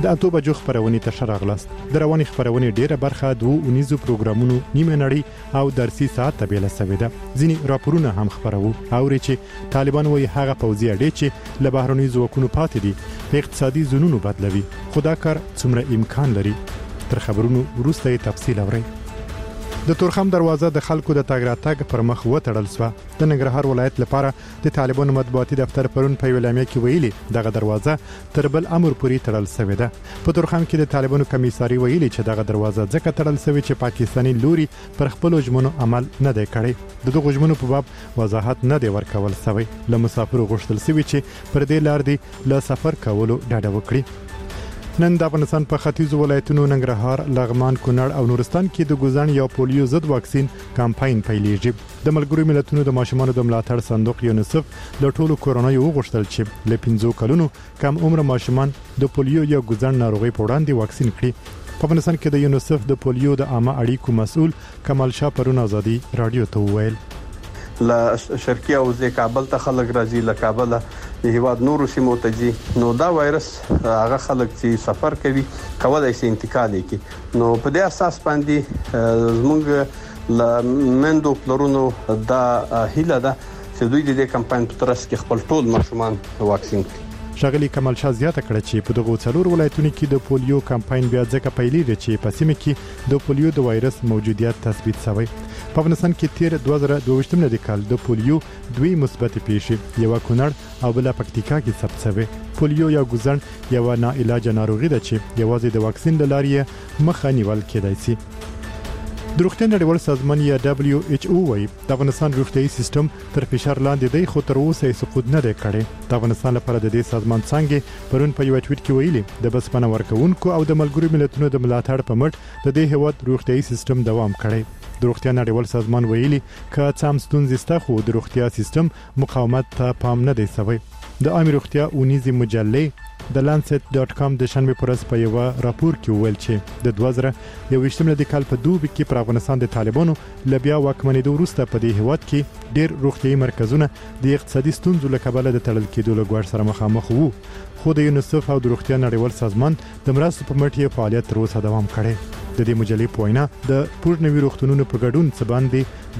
د اتو بجو خبرونه ته راغلاست. د رواني خبرونه ډیره برخه د 19 پروګرامونو نیمه نړۍ او درسي ساعت ته بیل شوې ده. ځینی راپورونه هم خبرو او چې طالبان وایي هغه پوځي اډې چې له بهرني ځواکونو پاتې دي په اقتصادي زونونو بدلوي. خدا کار څومره امکان لري؟ تر خبرونو وروسته تفصیل اورئ. د تورخم دروازه د خلکو د تګ راتګ پر مخ وتړل شو. د ننګرهار ولایت لپاره د طالبانو مطبوعاتي دفتر پرون په ویلامه کې ویلي دغه دروازه تر بل امر پورې تړل شوې ده. په تورخم کې د طالبانو کمیساري ویلي چې دغه دروازه ځکه تړل شوې چې پاکستاني لوري پر خپل ژمنو عمل نه دی کړی. دغه ژمنو په باب وضاحت نه دی ورکول شوی. له مسافرو غوښتل شوی چې پر دې لار دی له سفر کولو ډډه وکړي. نن د افغانستان په ختیځو ولایتونو ننګرهار، لغمان، کونړ او نورستان کې د ګوزن یا پولیو ضد واکسین کمپاین پیلېږي. د ملګرو ملتونو د ماشومانو د ملاتړ صندوق یونیسف د ټولو کورونایي وغوښتل چې له 15 کلونو کم عمر ماشومان د پولیو یا ګوزن ناروغي په وړاندې واکسین کړي. په افغانستان کې د یونیسف د پولیو د عامه اړیکو مسؤل کمال شاه پرون ازادي رادیو ته وویل لا شرقي او د کابل ته خلک راځي، له کابل د هیواد نورو سیمو ته ځي. نو دا وایرس هغه خلک چې سفر کوي کولای شي انتقال کړي. نو په دې اساس باندې زموږ ل مندو پلرونو دا هیله ده چې دوی د دې کمپاین په ترڅ کې خپل ټول ماشومان واکسین کړي. شغلی کمال شاه زیاته کړه چې په دغه څلور ولایتونو کې د پولیو کمپاین بیا ځکه پیلېږي چې په سیمه کې د پولیو د وایرس موجودیت تثبیت شوی. په افغانستان کې تیر 2022 د کال د پولیو دوی مثبت پیښې یو کونړ او بل پکتیکا کې ثبت شوی. پولیو یا ګوزن یو ناعلاج ناروغي ده چې یوازې د واکسین له لارې مخه نیول کېدای شي. د روغتیا نړیوال سازمان یا WHO وايي د افغانستان روغتیايي سیستم تر فشار لاندې دی، خو تر اوسه یې سقوط نه دی کړی. د افغانستان لپاره د دې سازمان څنګه پرون په یو ټویټ کې ویلي د بسپنه ورکوونکو او د ملګرو ملتونو د ملاتړ په مټ د دې هیواد روغتیايي سیستم دوام کړی. د روغتیا نړیوال سازمان ویلي که څام ستونزې سته خو د روغتیا سیستم مقاومت ته پام نه دی شوی. د عامه روغتیا اونیزي مجلې د lancet.com د شنبه پر ورځ په یو راپور کې ویل چې د 2021 د کال په دوبي کې پر افغانستان د طالبانو لبیا واکمنېدو وروسته په دې هیواد کې ډېر روغتيایي مرکزونه د اقتصادي ستونزو له کبله د تړل کېدو له ګواښ سره مخامخ وو. خو د یونیسف او د روغتیا نړیوال سازمان د مرستو په مټ یې فعالیت تر اوسه دوام کړی. د دې مجلې په وینا د پورنوي روغتونونو په ګډون څه باندې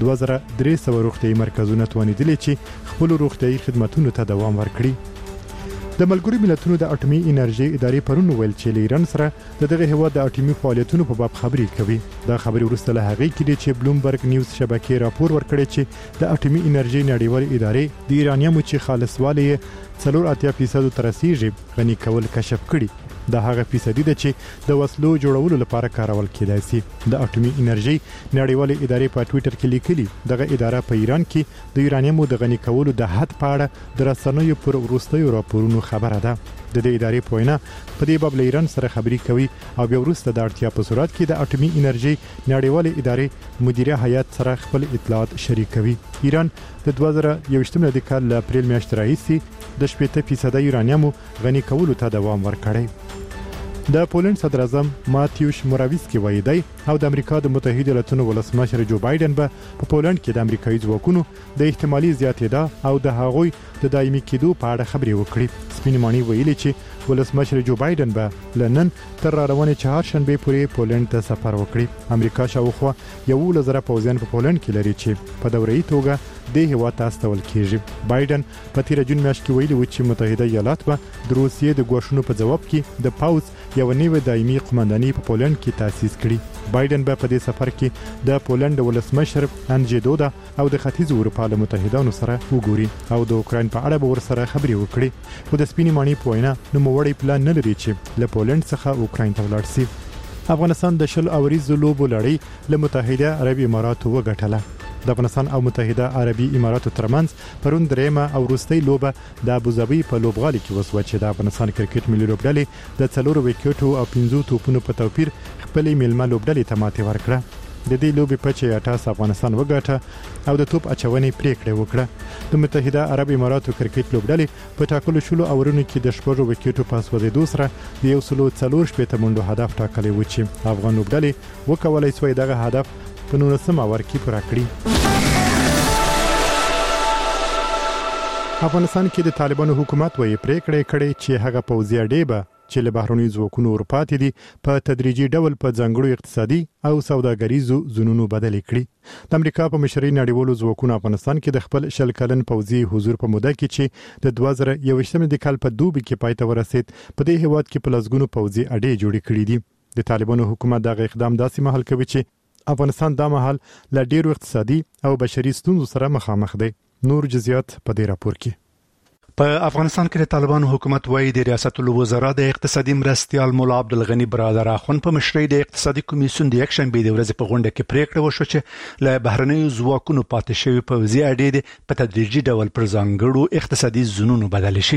2300 روغتيایي مرکزونه توانیدلي چې خپل روغتيایي خدماتو ته دوام ورکړي. د ملګرو ملتونو د اټومي انرژي ادارې پرون ویل چې ایران سره دغه هیواد د اټومي فعالیتونو په باب خبرې کوي. دا خبرې وروسته له هغې کې چې بلومبرګ نیوز شبکې راپور ورکړی چې د اټومي انرژي نړیوال ادارې د ایرانیانو چې خالصوالی 4.8% تر رسیدي غني کول کشف کړي. دا هغه فیصدي ده چې د وسلو جوړولو لپاره کارول کېدای شي. د اټومي انرژي نړیوال ادارې په ټوئیټر کې لیکلي دغه اداره په ایران کې د یورانیم د غني کولو د حد په اړه د رسنیو پر وروستیو راپورونو خبره ده. د دې ادارې په وینا په دې باب له ایران سره خبرې کوي او بیا وروسته د اړتیا په صورت کې د اټومي انرژي نړیوال ادارې مدیره هیئت سره خپل اطلاعات شریکوي. ایران د 2021 د کال اپریل میاشتې راهیسې د 70% یورانیم غني کولو ته دوام ورکړی. د پولند صدر اعظم ماتیوش موراویسکی وایي دی او د امریکا د متحده ایالاتونو ولسمشر جو بایدن به په پولند کې د امریکایي ځواکونو د احتمالي زیاتېدا او د هغوی د دایمي کېدو په اړه خبرې وکړي. سپین مانی ویلي چې ولسمشر جو بایدن به لنن تر روانې چهارشنبه پورې پولند ته سفر وکړي. امریکا شاوخوا 11,000 پوځیان په پولند کې لري چې په دوره‌ای توګه د هیواد ته استول کیږي. بایدن په تیر جون میاشت کې ویلي و چې متحده ایالات به د روسیې د ګواښونو په جواب کې د پاوز یو نوې دایمي قومنداني په پولند کې تاسیس کړي. بایدن به په دې سفر کې د پولند ولسمشر انجی دودا او د ختیځ اروپا له متحدانو سره وګوري او د اوکراین په اړه به ورسره خبرې وکړي. خو د سپینې مانی په وینا نو موړی پلان نه لري چې له پولند څخه اوکراین ته ولاړ شي. افغانستان د شل اوریزو لوبو لړۍ له متحده عربي اماراتو وګټله. د افغانستان او متحده عربي اماراتو ترمنځ پرون درېمه او وروستۍ لوبه د ابوظبي په لوبغالي کې وسوه چې د افغانستان کرکټ ملي لوبډلې د 4 وکټو او 5 توپونو په توپیر خپلې میلمه لوبډلې ته ماتې ورکړه. د دې لوبې په چې اټاس افغانستان وګټه او د توپ اچونې پریکړه وکړه. د متحده عرب اماراتو کرکټ لوبډلې په ټاکلو شلو اورونو کې د 4 وکټو په سوځېدو سره د 140 منډو هدف ټاکلی و چې افغان لوبډلې وکولای شوی دغه هدف په 19 اور کې پوره کړی. افغانستان کې د طالبانو حکومت وایي پریکړه کړې چې هغه پوځي اډې به چې له بهرنیو ځواکونو ورپاتې دي په تدریجي ډول په ځانګړو اقتصادي او سوداګریزو زونونو بدل کړي. د امریکا په مشرۍ نړیوالو ځواکونو افغانستان کې د خپل شل کلن پوځي حضور په موده کې چې د 2021 کال په دوبي کې پای ته ورسید په دې هیواد کې په لسګونو پوځي اډې جوړې کړې دي. د طالبانو حکومت دغه اقدام داسې مهال کوي چې افغانستان د مهال له ډیرو اقتصادي او بشري ستونزو سره مخامخ دی. نور جزئیات په دې راپور کې. په افغانستان کې د طالبانو حکومت وایي د ریاست الوزرا د اقتصادي مرستيال مولا عبدالغنی برادر اخوند په مشرۍ د اقتصادي کمیسیون د یک شنبه د ورځې په غونډه کې پریکړه وشوه چې له بهرنیو ځواکونو پاتې شوی پوځي اډې په تدریجي ډول پر ځانګړو اقتصادي زونونو بدل شي.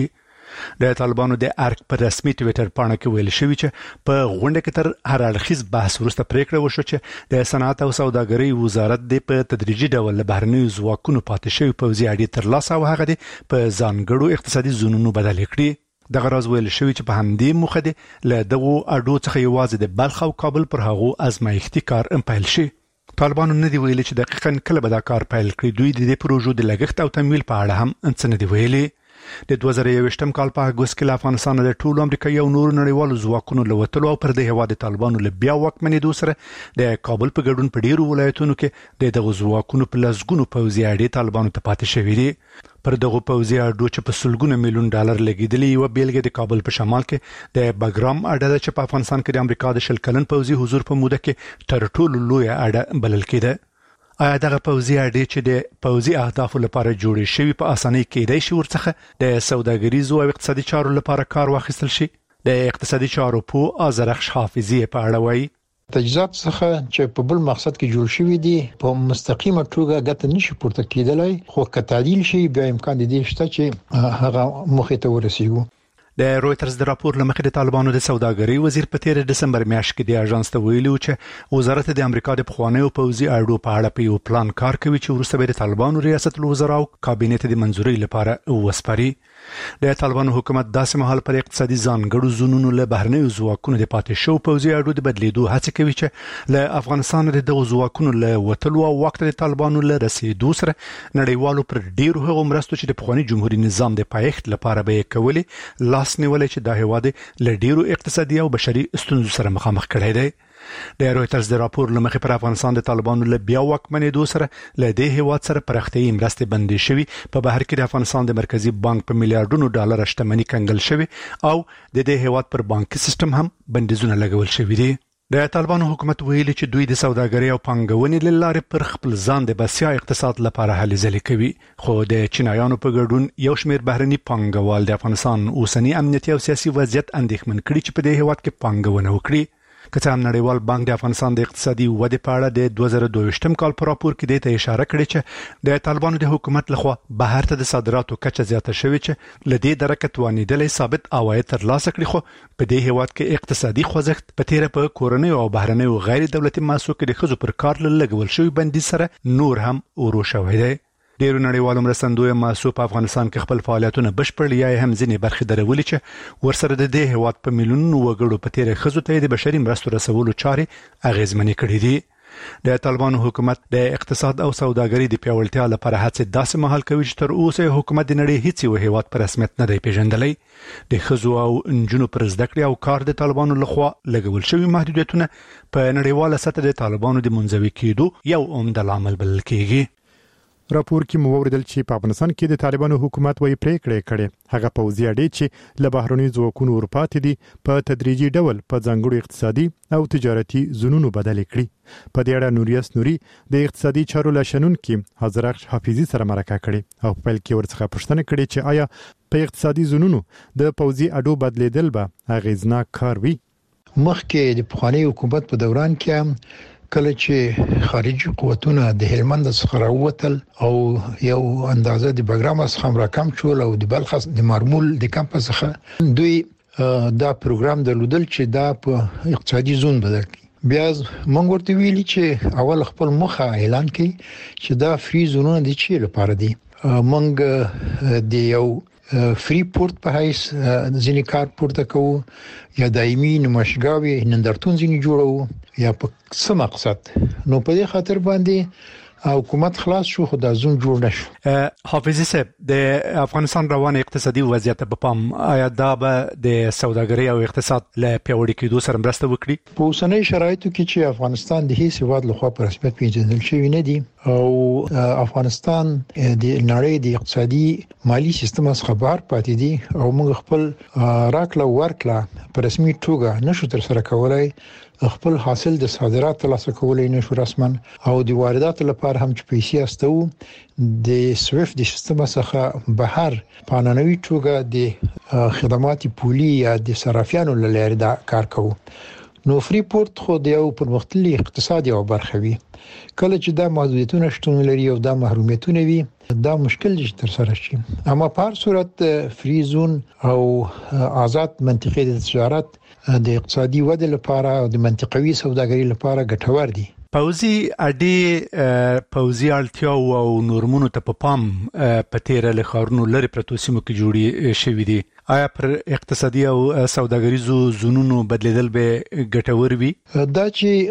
د طالبانو د ارک پر رسمي ټویټر پاڼه کې ویل شوی چې په غونډه کې تر هر اړخیز بحث وروسته پریکړه وشوه چې د صنعت او سوداګرۍ وزارت د په تدریجي ډول له بهرنیو ځواکونو پاتې شوی پوځي اډې ترلاسه او هغه د په ځانګړو اقتصادي زونونو بدل کړي. د غرض ویل شوی چې په همدې موخه د له دغو اډو څخه یوازې د بلخ او کابل پر هغو ازمایښتي کار پیل شي. طالبانو نه دی ویلي چې دقیقاً کله به دا کار پیل کړي. دوی د دې پروژو د لګښت او تمویل په اړه هم څه نه دی ویلي. د 2021 کال په اګوست کې افغانستان د ټولو امریکایي او نورو نړیوالو ځواکونو له وتلو او پر د هیواد طالبانو له بیا واکمنېدو سره د کابل په ګډون په ډیرو ولایتونو کې د دغو ځواکونو په لسګونو پوځي اډې طالبانو ته پاتې شوې دي. پر دغو پوځي اډو چې په سلګونه میلیون ډالر لګیدلې یو بیلګه د کابل په شمال کې د بګرام اډه چې په افغانستان کې د امریکا د شل کلن پوځي حضور په موده کې تر ټولو لوی اډه بلل کېده. آیا دغه پوځي اډې چې د پوځي اهدافو لپاره جوړې شوی په اسانۍ کېدای شي ورڅخه د سوداګریزو او اقتصادي چارو لپاره کار واخیستل شي؟ د اقتصادي چارو په آزرخش حافظي په اړه وایي تجهیزات څخه چې په بل مقصد کې جوړ شوی دي په مستقیمه توګه ګټه نشي پورته کېدلای، خو که تعدیل شي بیا امکان دی شته چې هغه مخې ته ورسیږي. د رويټرز د راپور لمخې د طالبانو د سوداګرۍ وزیر په 13 دسمبر میاشت کې د اژانس ته ویلي چې وزارت د امریکا د پخوانیو پوځي اډو په اړه په یو پلان کار کوي چې وروسته به د طالبانو ریاست الوزرا او کابینه ته د منځوري لپاره وسپاري. د طالبانو حکومت داسې مهال پر اقتصادي ځانګړو زونونو له بهرنیو ځواکونو د پاتې شو پوځي اډو د بدلیدو هڅه کوي چې له افغانستان د دغو ځواکونو له وتلو او وخت د طالبانو له رسیدو سره نړیوالو پر ډیرو هغو مرستو چې د پخوانی جمهوریت نظام د پایښت لپاره به کولې لاس نیولې چې د هیواد له ډیرو اقتصادي او بشري ستونزو سره مخامخ کړي دي. د رويټرز د راپور لمخې پر افغانستان د طالبانو له بیا واکمنېدو سره له دې هیواد سره پرختیايي مرستې بندي شوي، په بهر کې د افغانستان د مرکزی بانک په میلیارډونو ډالر شتمنۍ کنګل شوي او د دې هیواد پر بانکي سیستم هم بندیزونه لګول شوي دي. د طالبانو حکومت ویلي چې دوی د سوداګرۍ او پانګونې لپاره پر خپل ځان د بسیا اقتصاد لپاره هلې ځلې کوي، خو د چینایانو په ګډون یو شمېر بهرني پانګوال د افغانستان اوسنی امنیتي او سیاسي وضعیت اندېښمن کړي چې په دې هیواد کې پانګونه وکړي. که څه هم نړیوال بانک د افغانستان د اقتصادي ودې په اړه د 2022 کال په راپور کې د اشاره کړې چې د طالبانو د حکومت لخوا بهر ته د صادراتو کچه زیاته شوې چې لدې درکه توانیدلې ثابت عواید ترلاسه کړي، خو په دې هیواد کې اقتصادي خوځښت په تیره په کورنۍ او بهرنۍ غیر دولتي مؤسسو کې د ښځو پر کار لګول شوی بندیز سره نور هم ورو شوی دی. ډیرو نړیوالو مرستندوی مؤسسو په افغانستان کې خپل فعالیتونه بشپړ یا هم ځینې برخې درولې چې ورسره د دې هیواد په میلیونونو وګړو په تیره ښځو ته د بشري مرستو رسولو چارې اغیزمنې کړې دي. د طالبانو حکومت د اقتصاد او سوداګرۍ د پیاوړتیا لپاره هڅې داسې مهال کوي چې تر اوسه حکومت د نړۍ هیڅ یو هیواد په رسمیت نه دی پیژندلی. د ښځو او نجونو پر زده کړې او کار د طالبانو لخوا لګول شوي محدودیتونه په نړیواله سطح د طالبانو د منزوي کېدو یو عمده لامل بلل کېږي. راپور کې مو وریدل چې په افغانستان کې د طالبانو حکومت وایي پریکړې کړي هغه پوځي اډې چې له بهرنیو ځواکونو ورپاتې دي په تدریجي ډول په ځانګړو اقتصادي او تجارتي زونونو بدل کړي. په دې اړه نوریاس نوري د اقتصادي چارو لشنونکو حضرت حافظي سره مرکه کړي او په پیل کې ورڅخه پوښتنه کړې چې آیا په اقتصادي زونونو د پوځي اډو بدلیدل به اغیزناک کار وي؟ مخکې د پخوانی حکومت په دوران کې کله چې خارجي قوتونه د هلمند څخه راووتل او یو اندازه د بګرام څخه راکم شول او د بلخ د مارمول د کمپس څخه دوی دا پروګرام درلودل چې دا په اقتصادي زون بدل کړي. بیا موږ ورته ویلي چې اول خپل مخه اعلان کړي چې دا فری زونونه دي چې لپاره دي. موږ د یو فری پورت په هیڅ ځینې کار پورته کوو یا دایمي نمایشګاوي نندارتون ځینې جوړو یا په څه مقصد. نو په دې خاطر باندې حکومت خلاص شو خو دا زون جوړ نشو. حافظ صاحب د افغانستان روان اقتصادي وضعیت په پام آیا دا به د سوداګرۍ او اقتصاد له پیاوړي کېدو سره مرسته وکړي؟ په اوسنۍ شرایطو کې چې افغانستان د هیڅ هیواد لخوا په رسمیت پیژندل شوی نه دی او افغانستان د نړۍ د اقتصادي مالی سیستم څخه بهر پاتې دي او موږ خپل راکړه ورکړه په رسمي توګه نشو تر سره کولای، خپل حاصل د صادرات ترلاسه کولای نشو رسما او د واردات لپاره هم چې پیسې استو د سويفت د سیستم څخه بهر پانانوي توګه د خدمات پولي یا د صرافیانو لپاره دا کار کوو. نو فری پورت خو د یو پرمختللي اقتصادي او برخه وي. کله چې دا محدودیتونه شتون لري او دا محرومیتونه وي دا مشکل دي تر سره شي، اما په هر صورت فری زون او آزاد منطقه د تجارت د اقتصادي ودې لپاره او د منطقوي سوداګرۍ لپاره ګټور دي. پوزي اډي پوزي الټیاو او نورمونو ته په پام په تیر له خارونو لري پروتو سیمو کې جوړي شوې دي. آیا پر اقتصادي او سوداګریزو زونونو بدلیدل به ګټور وي؟ دا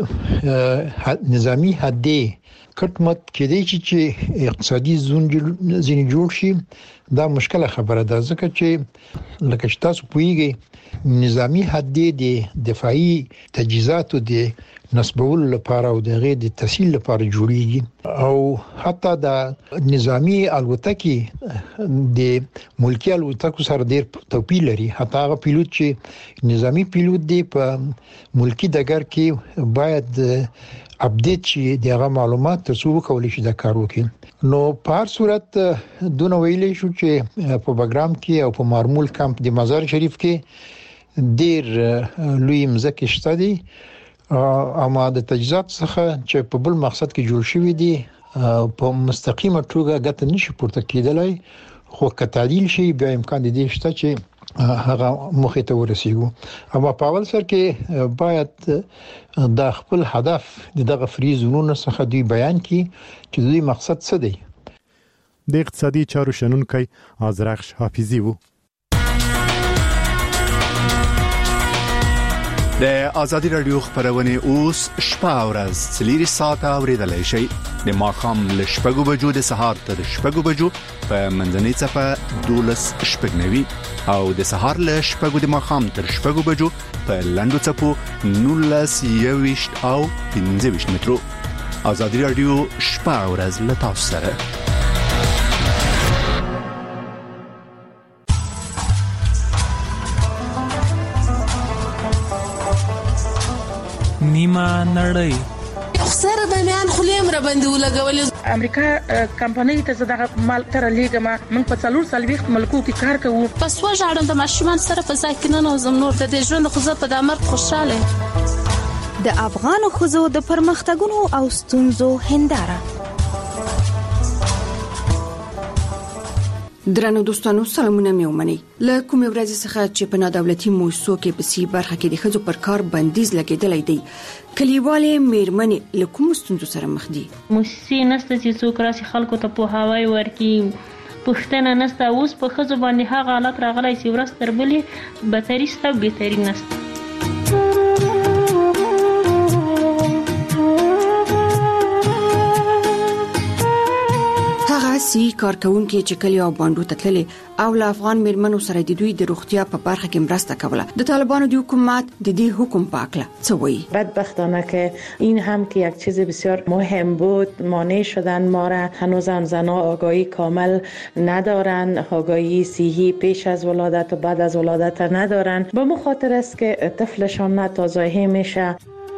چې نظامی حدې کټمت کېدی چې اقتصادي زون ځینې جوړ شي دا مشکله خبره ده، ځکه چې لکه چې تاسو پوهیږئ نظامی حدې د دفاعي تجهیزاتو د نسبول لپاره او د غیر د تسهیل لپاره جوړیږي او حتی د نظامی الوتکې د ملکی الوتکو سره ډیر توپیر لري. حتی هغه پیلوټ چې نظامی پیلوټ دی په ملکی دګر کې باید اپډیټ شي دغه معلومات ترڅو وکولای شي دا کار وکړي. نو په هر صورت دونه ویلې شو چې په بګرام کې او په مارمول کمپ د مزار شریف کې ډیر لوی مزکه شته دي، اما د تجهیزات څخه چې په بل مقصد کې جوړ شوی دي په مستقیمه توګه ګټه نشي پورته کېدلای، خو که تعدیل شي بیا امکان دی شته چې هغه مخې ته ورسیږو. اما په اول سر کې باید د خپل هدف دغه فری زونونو څخه دوی بیان کړي چې دوی مقصد څه دی. د اقتصادي چارو شنونکي آذرخش حافظي وو. د ازادي رادیو خبرونه اوس شپه او ورځ 3 ساعته اوریدلای شئ. د ماښام له 6 بجو د سهار تر 6 بجو په منځنۍ صفه 12:09 او د سهار له 6 د ماښام تر 6 بجو په لندو صفو 19:20 او 15 مترو. ازادي رادیو شپه او ورځ له تاسو سره. نیمه نړۍ سره د میان خلیم را باندې ولګول. امریکا کمپنۍ ته زده مال تر لیګما موږ په 440 ملکو کې کار کوو. پس وژاړم د ماشومان سره په ځای کې نه نوزم نور د ژوند خو زه په دامر خوشاله. د افغان خزو د پرمختګونو او ستونزو هنداره. درنو دوستانو سلامونه مې ومني. له کومې ورځې څخه چې په نادولتي موسسو کې په سی برخه کې د خځو پر کار بندیز لګیدلای دی، کلیوالې میرمنې له کوم ستونزو سره مخ دي؟ موسسې نشته چې څوک راسي خلکو ته پوهاوی ورکړي، پښتنه نشته. اوس په خځو باندې هغه حالت راغلی چې ورځ تر بلې بدتري شته او بهتري نشته. سی کارکونکو چې کلی او باندو تتللي او له افغان میرمنو سره د دوی د روغتیا په برخه کې مرسته کوله. د طالبانو د حکومت د دې حکم پاکله څه وایي؟ بدبختانه که این هم که یک چیز بسیار مهم بود مانع شدن ما را. هنوزم زنها آگاهی کامل ندارن، آگاهی صحی پیش از ولادت و بعد از ولادت ندارن. به مخاطر است که طفلشان ناتازایی میشه.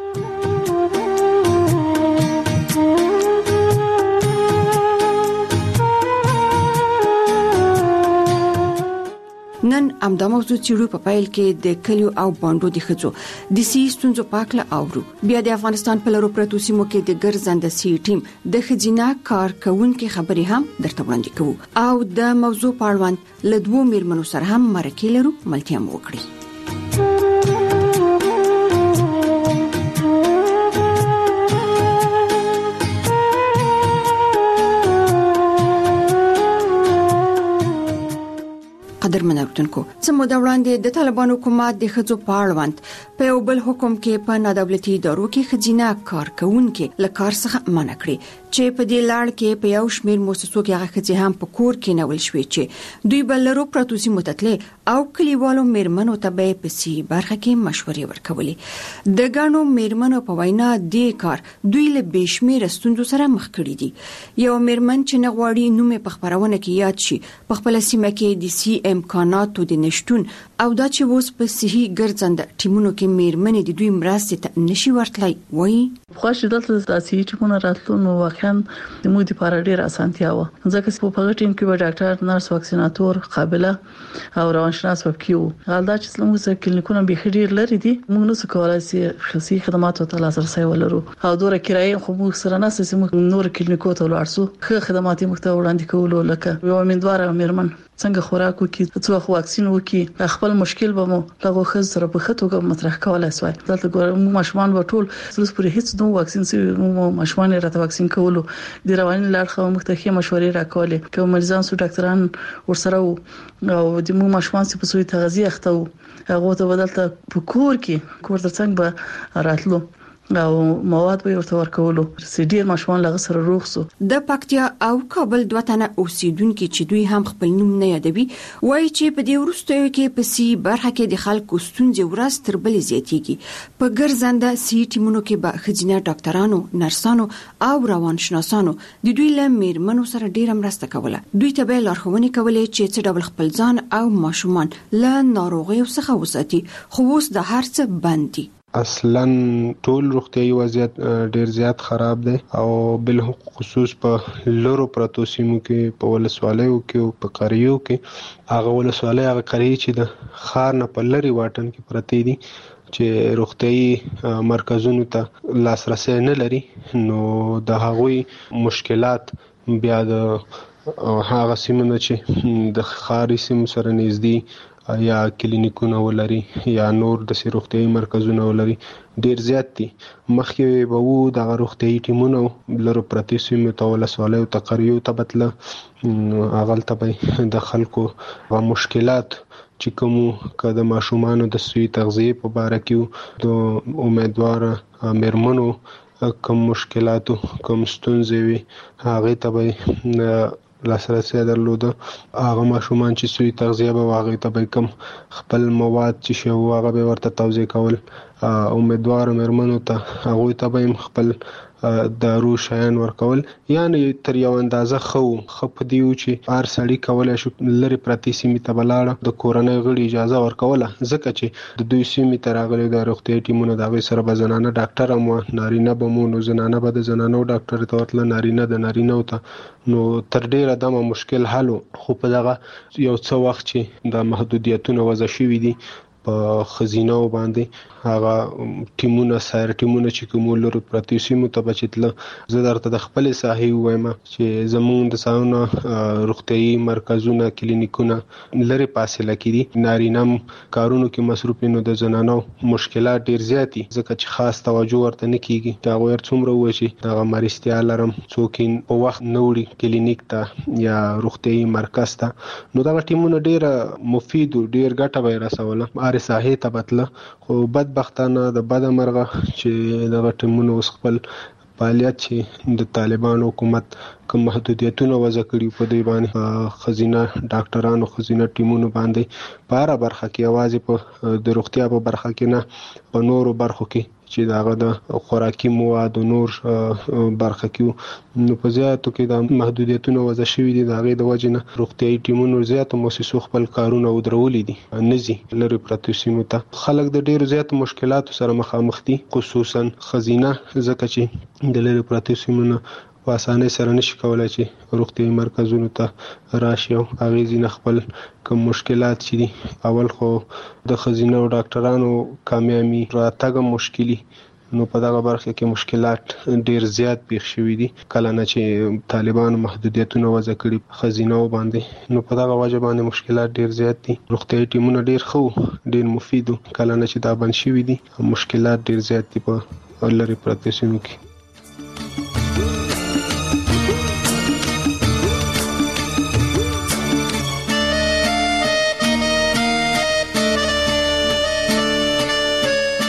نن امدا موضوع چې په پایل کې د کلیو او باندو د خځو د سیستونزو پاکله اورو. بیا د افغانستان په لورو پروتو سیمو کې د ګرځنده سی ټیم د خزینه کارکونکو خبري هم درته وړاندې کوو او د موضوع په اړوند له دوه میرمنو سره هم مرکه لرو ملتیا مو وکړي. قدرمن اورېدونکو، څه موده وړاندې د طالبانو حکومت د خځو په اړوند په یو بل حکم کې په نادولتي ادارو کې خزینه کارکونکو له کار څخه منع کړې چې په دې لړ کې په یو شمېر مؤسسو کې هغه خځې هم په کور کې نول شوې چې دوی بلرو پروتو سیمو ته او کلیوالو میرمنو ته به په سی برخه کې مشورې ورکولې. د ګڼو میرمنو په وینا دې کار دوی له بشمیر ستونزو سره مخ کړي دي. یو میرمن چې نغواړي نومې په خبرونه کې یاد شي په خپل سیمه کې د سی امکاناتو د نشټون او دا چې اوس په صحي ګرځنده ټیمونو کې میرمنې د دوی مرستې ته نشي ورتلای وایي. خوښ دلته د صحي ټیمونو راتلو نو واقعا د موږ لپاره ډېر اسانتیا و ځکه چې په هغه ټیم کې به ډاکټر، نرس، واکسیناتور، قابله او روانشناس وکیو. غلدا چې موږ کلینیکونه به ډېر لري دي موږ نو څه کولای شي خصوصي خدماتو ته لاسرسي ولرو او دوره کرایه خو موږ سره نه سې موږ نور کلینیکو ته ورسو خو خدمات موږ ته وړاندې کولو لکه یو امیندواره میرمن څنګه خوراک وکي، څو واکسین وکي، خپل مشکل به مو لغه خز سره په خطوګه مطرح کولای شوی. دلته ګورم ماشومان به ټول سلس پرې هیڅ نو واکسین سي مو ماشومان راته واکسین کولو د رواني لار خو مختخي مشورې راکولې کوم مریضان سو ډاکټران ورسره او د مو ماشومان سي په سوی تغذیه اخته هغه ته بدلته په کور کې کور ترڅنګ به راتلو او مواد به ورته ورکولو ډیر ماشومان لغه سره روغ سو. د پکتیا او کابل دوه تنه اوسیدونکو چې دوی هم خپل نوم نه یادوي وایي چې په دې وروستیو کې په سی برخه کې د خلکو ستونزې ورځ تر بلې زیاتېږي. په ګرځنده سی ټیمونو کې به خځینه ډاکټرانو، نرسانو او روانشناسانو د دوی له میرمنو سره ډیر مرسته کوله. دوی ته به لارښوونې کولې چې څه ډول خپل ځان او ماشومان له ناروغیو څخه وساتي. خو اوس د هر څه بند دي. اصلا ټول روغتيایي وضعیت ډیر زیات خراب دی او بل خصوص په لورو پروتو سیمو کې په ولسوالیو کې او په قریو کې هغه ولسوالۍ هغه قریه چې د خار نه په لري واټن کې پرته دي چې روغتيایي مرکزونو ته لاسرسي نه لري نو د هغوی مشکلات بیا د هغه سیمونه چې د خاري سیمو سره نږدې یا کلینیکونه ولري یا نور د روغتيایي مرکزونه ولري ډیر زیات دي. مخکې به وو د روغتيایي ټیمونو لرو پرتی سیمو ته ولسوالیو ته قریو ته بتله اغل ته د خلکو غو مشکلات چې کوم کده ماشومان د سوی تغذیه په باره کې د امیدوار میرمنو کوم مشکلاتو کوم ستونزې وي هغه ته لاسرسي درلوده. هغه ماشومان چې سوی تغذیه به واغې ته به کم خپل مواد چې شو هغه به ورته توزیع کول. امیدوار میرمنو ته هغه ته به خپل دارو شایان ورکول یعنی تر یو اندازه خو په دیو چې هر سړی کولای شو لری پرتی سیمه ته بلاړه د کورنۍ غړي اجازه ورکوله ځکه چې د دوی سیمه ته راغلي د روغتي ټیمونو د سره بزنانه ډاکټر مو نارینه بمو نو زنانه به د زنانو ډاکټر ته ورتل نارینه د نارینه ته نو تر ډیره دمه مشکل حل خو په دغه یو څو وخت چې د محدودیتونو وضع شوې دي په خزینه باندې هغه ټیمونه سایر ټیمونه چې کوم لري پرتی سیمو ته بچتل زه درته د خپل صحیح وایم چې زمونږ د ساونه روغتيایي مرکزونه کلینیکونه لري فاصله کړي نارینم کارونو کې مصروف نو د زنانو مشکلات ډیر زیاتی ځکه چې خاص توجه ورته نه کیږي دا غوړ څومره وشي دا مرستیا لرم څوکین په وخت نوړي کلینیک ته یا روغتيایي مرکز ته نو دا ټیمونه ډیر مفید ډیر ګټه به رسوله اره صحیح تبتله خو بدبختانه د بد مرغه چې د ټیمونو خپل فعالیت چې د طالبان حکومت کوم محدودیتونه وضع کړي په دې باندې خزینه ډاکټرانو خزینه ټیمونو باندې په اړه برخه کې आवाज په د روغتیا په برخه کې نه په نورو برخو کې چې داغه د خوراکي مواد او نور برخه کې نو په زیاتو کې د محدودیتونو وضع شوی دي داغه د وجنه روغتيایي ټیمونو زیاتو مؤسسو خپل کارونه ودرولې دي نزي لري پرتی سیمو ته خلک د ډیرو زیات مشکلاتو سره مخامخ دي خصوصا خزینه ځکه چې د لري پرتی سیمو په اسانه سره نشي کولای چې روغتيایي مرکزونو ته راشي او هغه ځین خپل کوم مشکلات چې دي اول خو د خزینه او ډاکټرانو کامیابی راتګ مشکلی نو په دغه برخه کې مشکلات ډیر زیات پیښ شوي دي کله نه چې طالبان محدودیتونه وضع کړي خزینه باندې نو په دغه وجه باندې مشکلات ډیر زیات دي روغتيایي ټیمونه ډیر خو ډیر مفید کله نه چې دا بند شوي دي مشکلات ډیر زیات دي په لری پرتی سیمو کې.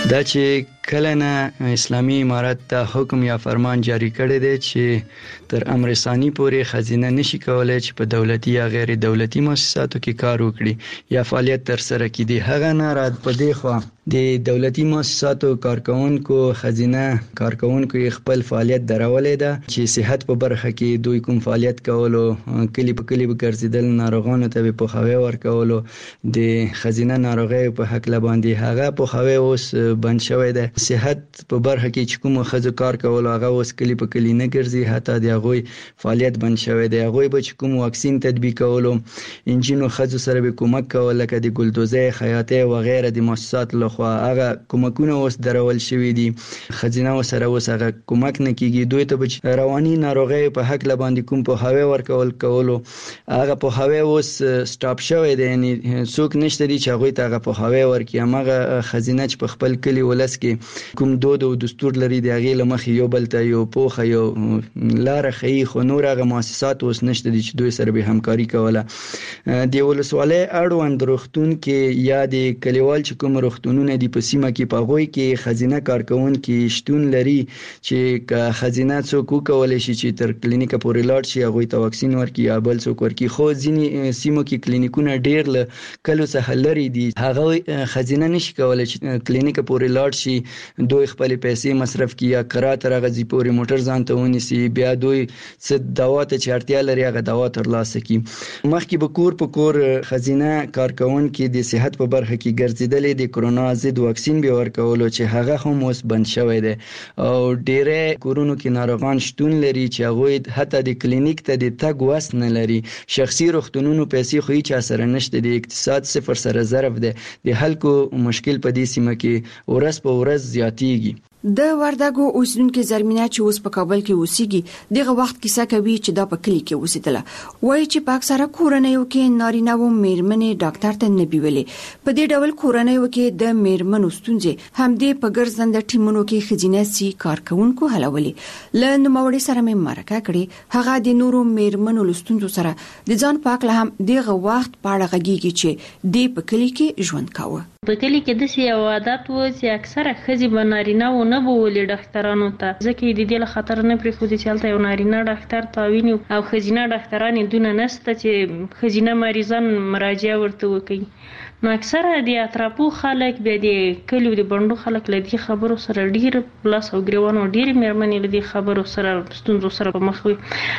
دا چې کله نه اسلامي امارت ته حکم یا فرمان جاری کړی دی چې تر امر ثانی پورې خزینه نشي کولای چې په دولتي یا غیر دولتي مؤسساتو کې کار وکړي یا فعالیت تر سره کړي. هغه نه رات په دی خو د دولتي مؤسساتو کارکونکو خزینه کارکونکو خپل فعالیت درولې ده چې صحت په برخه کې دوی کوم فعالیت کولو کلی په کلی به ګرځیدل ناروغانو ته په خوي ورکولو د خزینه ناروغي په حق لباندې هغه په خوي اوس بند شوی ده. صحت په برخه کې چې کوم خزو کار کول هغه اوس کلی په کلی نه ګرځي حتی د هغه فعالیت بند شوی دی. هغه به چې کوم واکسین تطبیق کولو انجینو خزو سره به کومک کول لکه د ګلدوزې خیاطه و غیره د مؤسسات لخوا هغه کومکونه اوس درول شوی دي. خزینه سره اوس هغه کومک نه کیږي. دوی ته به رواني ناروغي په حق لباندې کوم په هوا ورکول کولو هغه په هوا اوس سټاپ شوی دی. یعنی څوک نشته دي چې هغه ته هغه په هوا ورکي. هغه خزینه چې په خپل کلی ولس کې کوم دود او دستور لري د هغه لمخ یو بل ته یو پوخه یو لار خي خو نور هغه مؤسسات اوس نشته دي چې دوی سره به همکاري کوله. د ولسوالۍ اړوند روغتون کې یا د کلیوال چې کوم روغتونونه دي په سیمه کې په غوي کې خزینه کارکون کې شتون لري چې خزینه څوک کولای شي چې تر کلینیک پورې لاړ شي هغه ته واکسین ورکړي یا بل څوک ورکړي. خو ځینی سیمو کې کلینیکونه ډیر له کلو څخه لري دي هغه خزینه نشي کولای چې کلینیک پورې لاړ شي دوی خپل پیسې مصرف کړي یا قرات راغزي پورې موټر ځان ته ونیسي بیا دوی څه دوا ته چارتیا لري هغه دوا ترلاسه کړي. مخکې به کور په کور خزینه کارکون کې د صحت په برخه کې ګرځیدلې د کرونا ضد واکسین به ورکولو چې هغه هم اوس بند شوی دی او ډېر کورونو کې ناروغان شتون لري چې هغه حتی د کلینیک ته د تګ وس نه لري. شخصي روغتونونو پیسې خو هیڅ اثر نشته. د اقتصاد صفر سره ضرب دی. د خلکو مشکل په دې سیمه کې ورځ په ورځ زیاتیږي. د وردګو اوسیدونکو زرمینه چې اوس په کابل کې اوسېږي دغه وخت کیسه کوي چې دا په کلی کې اوسېدله. وایي چې په اکثره کورنیو کې نارینه و میرمنې ډاکټر ته نه بیولې. په دې ډول کورنیو کې د میرمنو ستونزې همدې په ګرځنده ټیمونو کې خزینه سي کارکونکو حلولې. له نوموړي سره مې مرکه کړې. هغه د نورو میرمنو لستونزو سره د ځان پاکله هم دغه وخت پاړه غږیږي چې د په کلی کې ژوند کاوه. په کلی کې د یو عادت و چې اکثره خزي بنارینه و نه بولې ډاکټرانو ته ځکه د دې له خطر نه پرې خو دي چې هلته یو نارینه ډاکټر تاویني او خزینه ډاکټران دونه نسته چې خزینه مریضان مراجعه ورته وکړي. نو اکثره د اطرافو خلک بیا د کلیو د بندو خلک لدی خبرو سره ډیر پلاس او ګریوانو ډیر مېرمنې لدی خبرو سره ستونزو سره په مخ وي.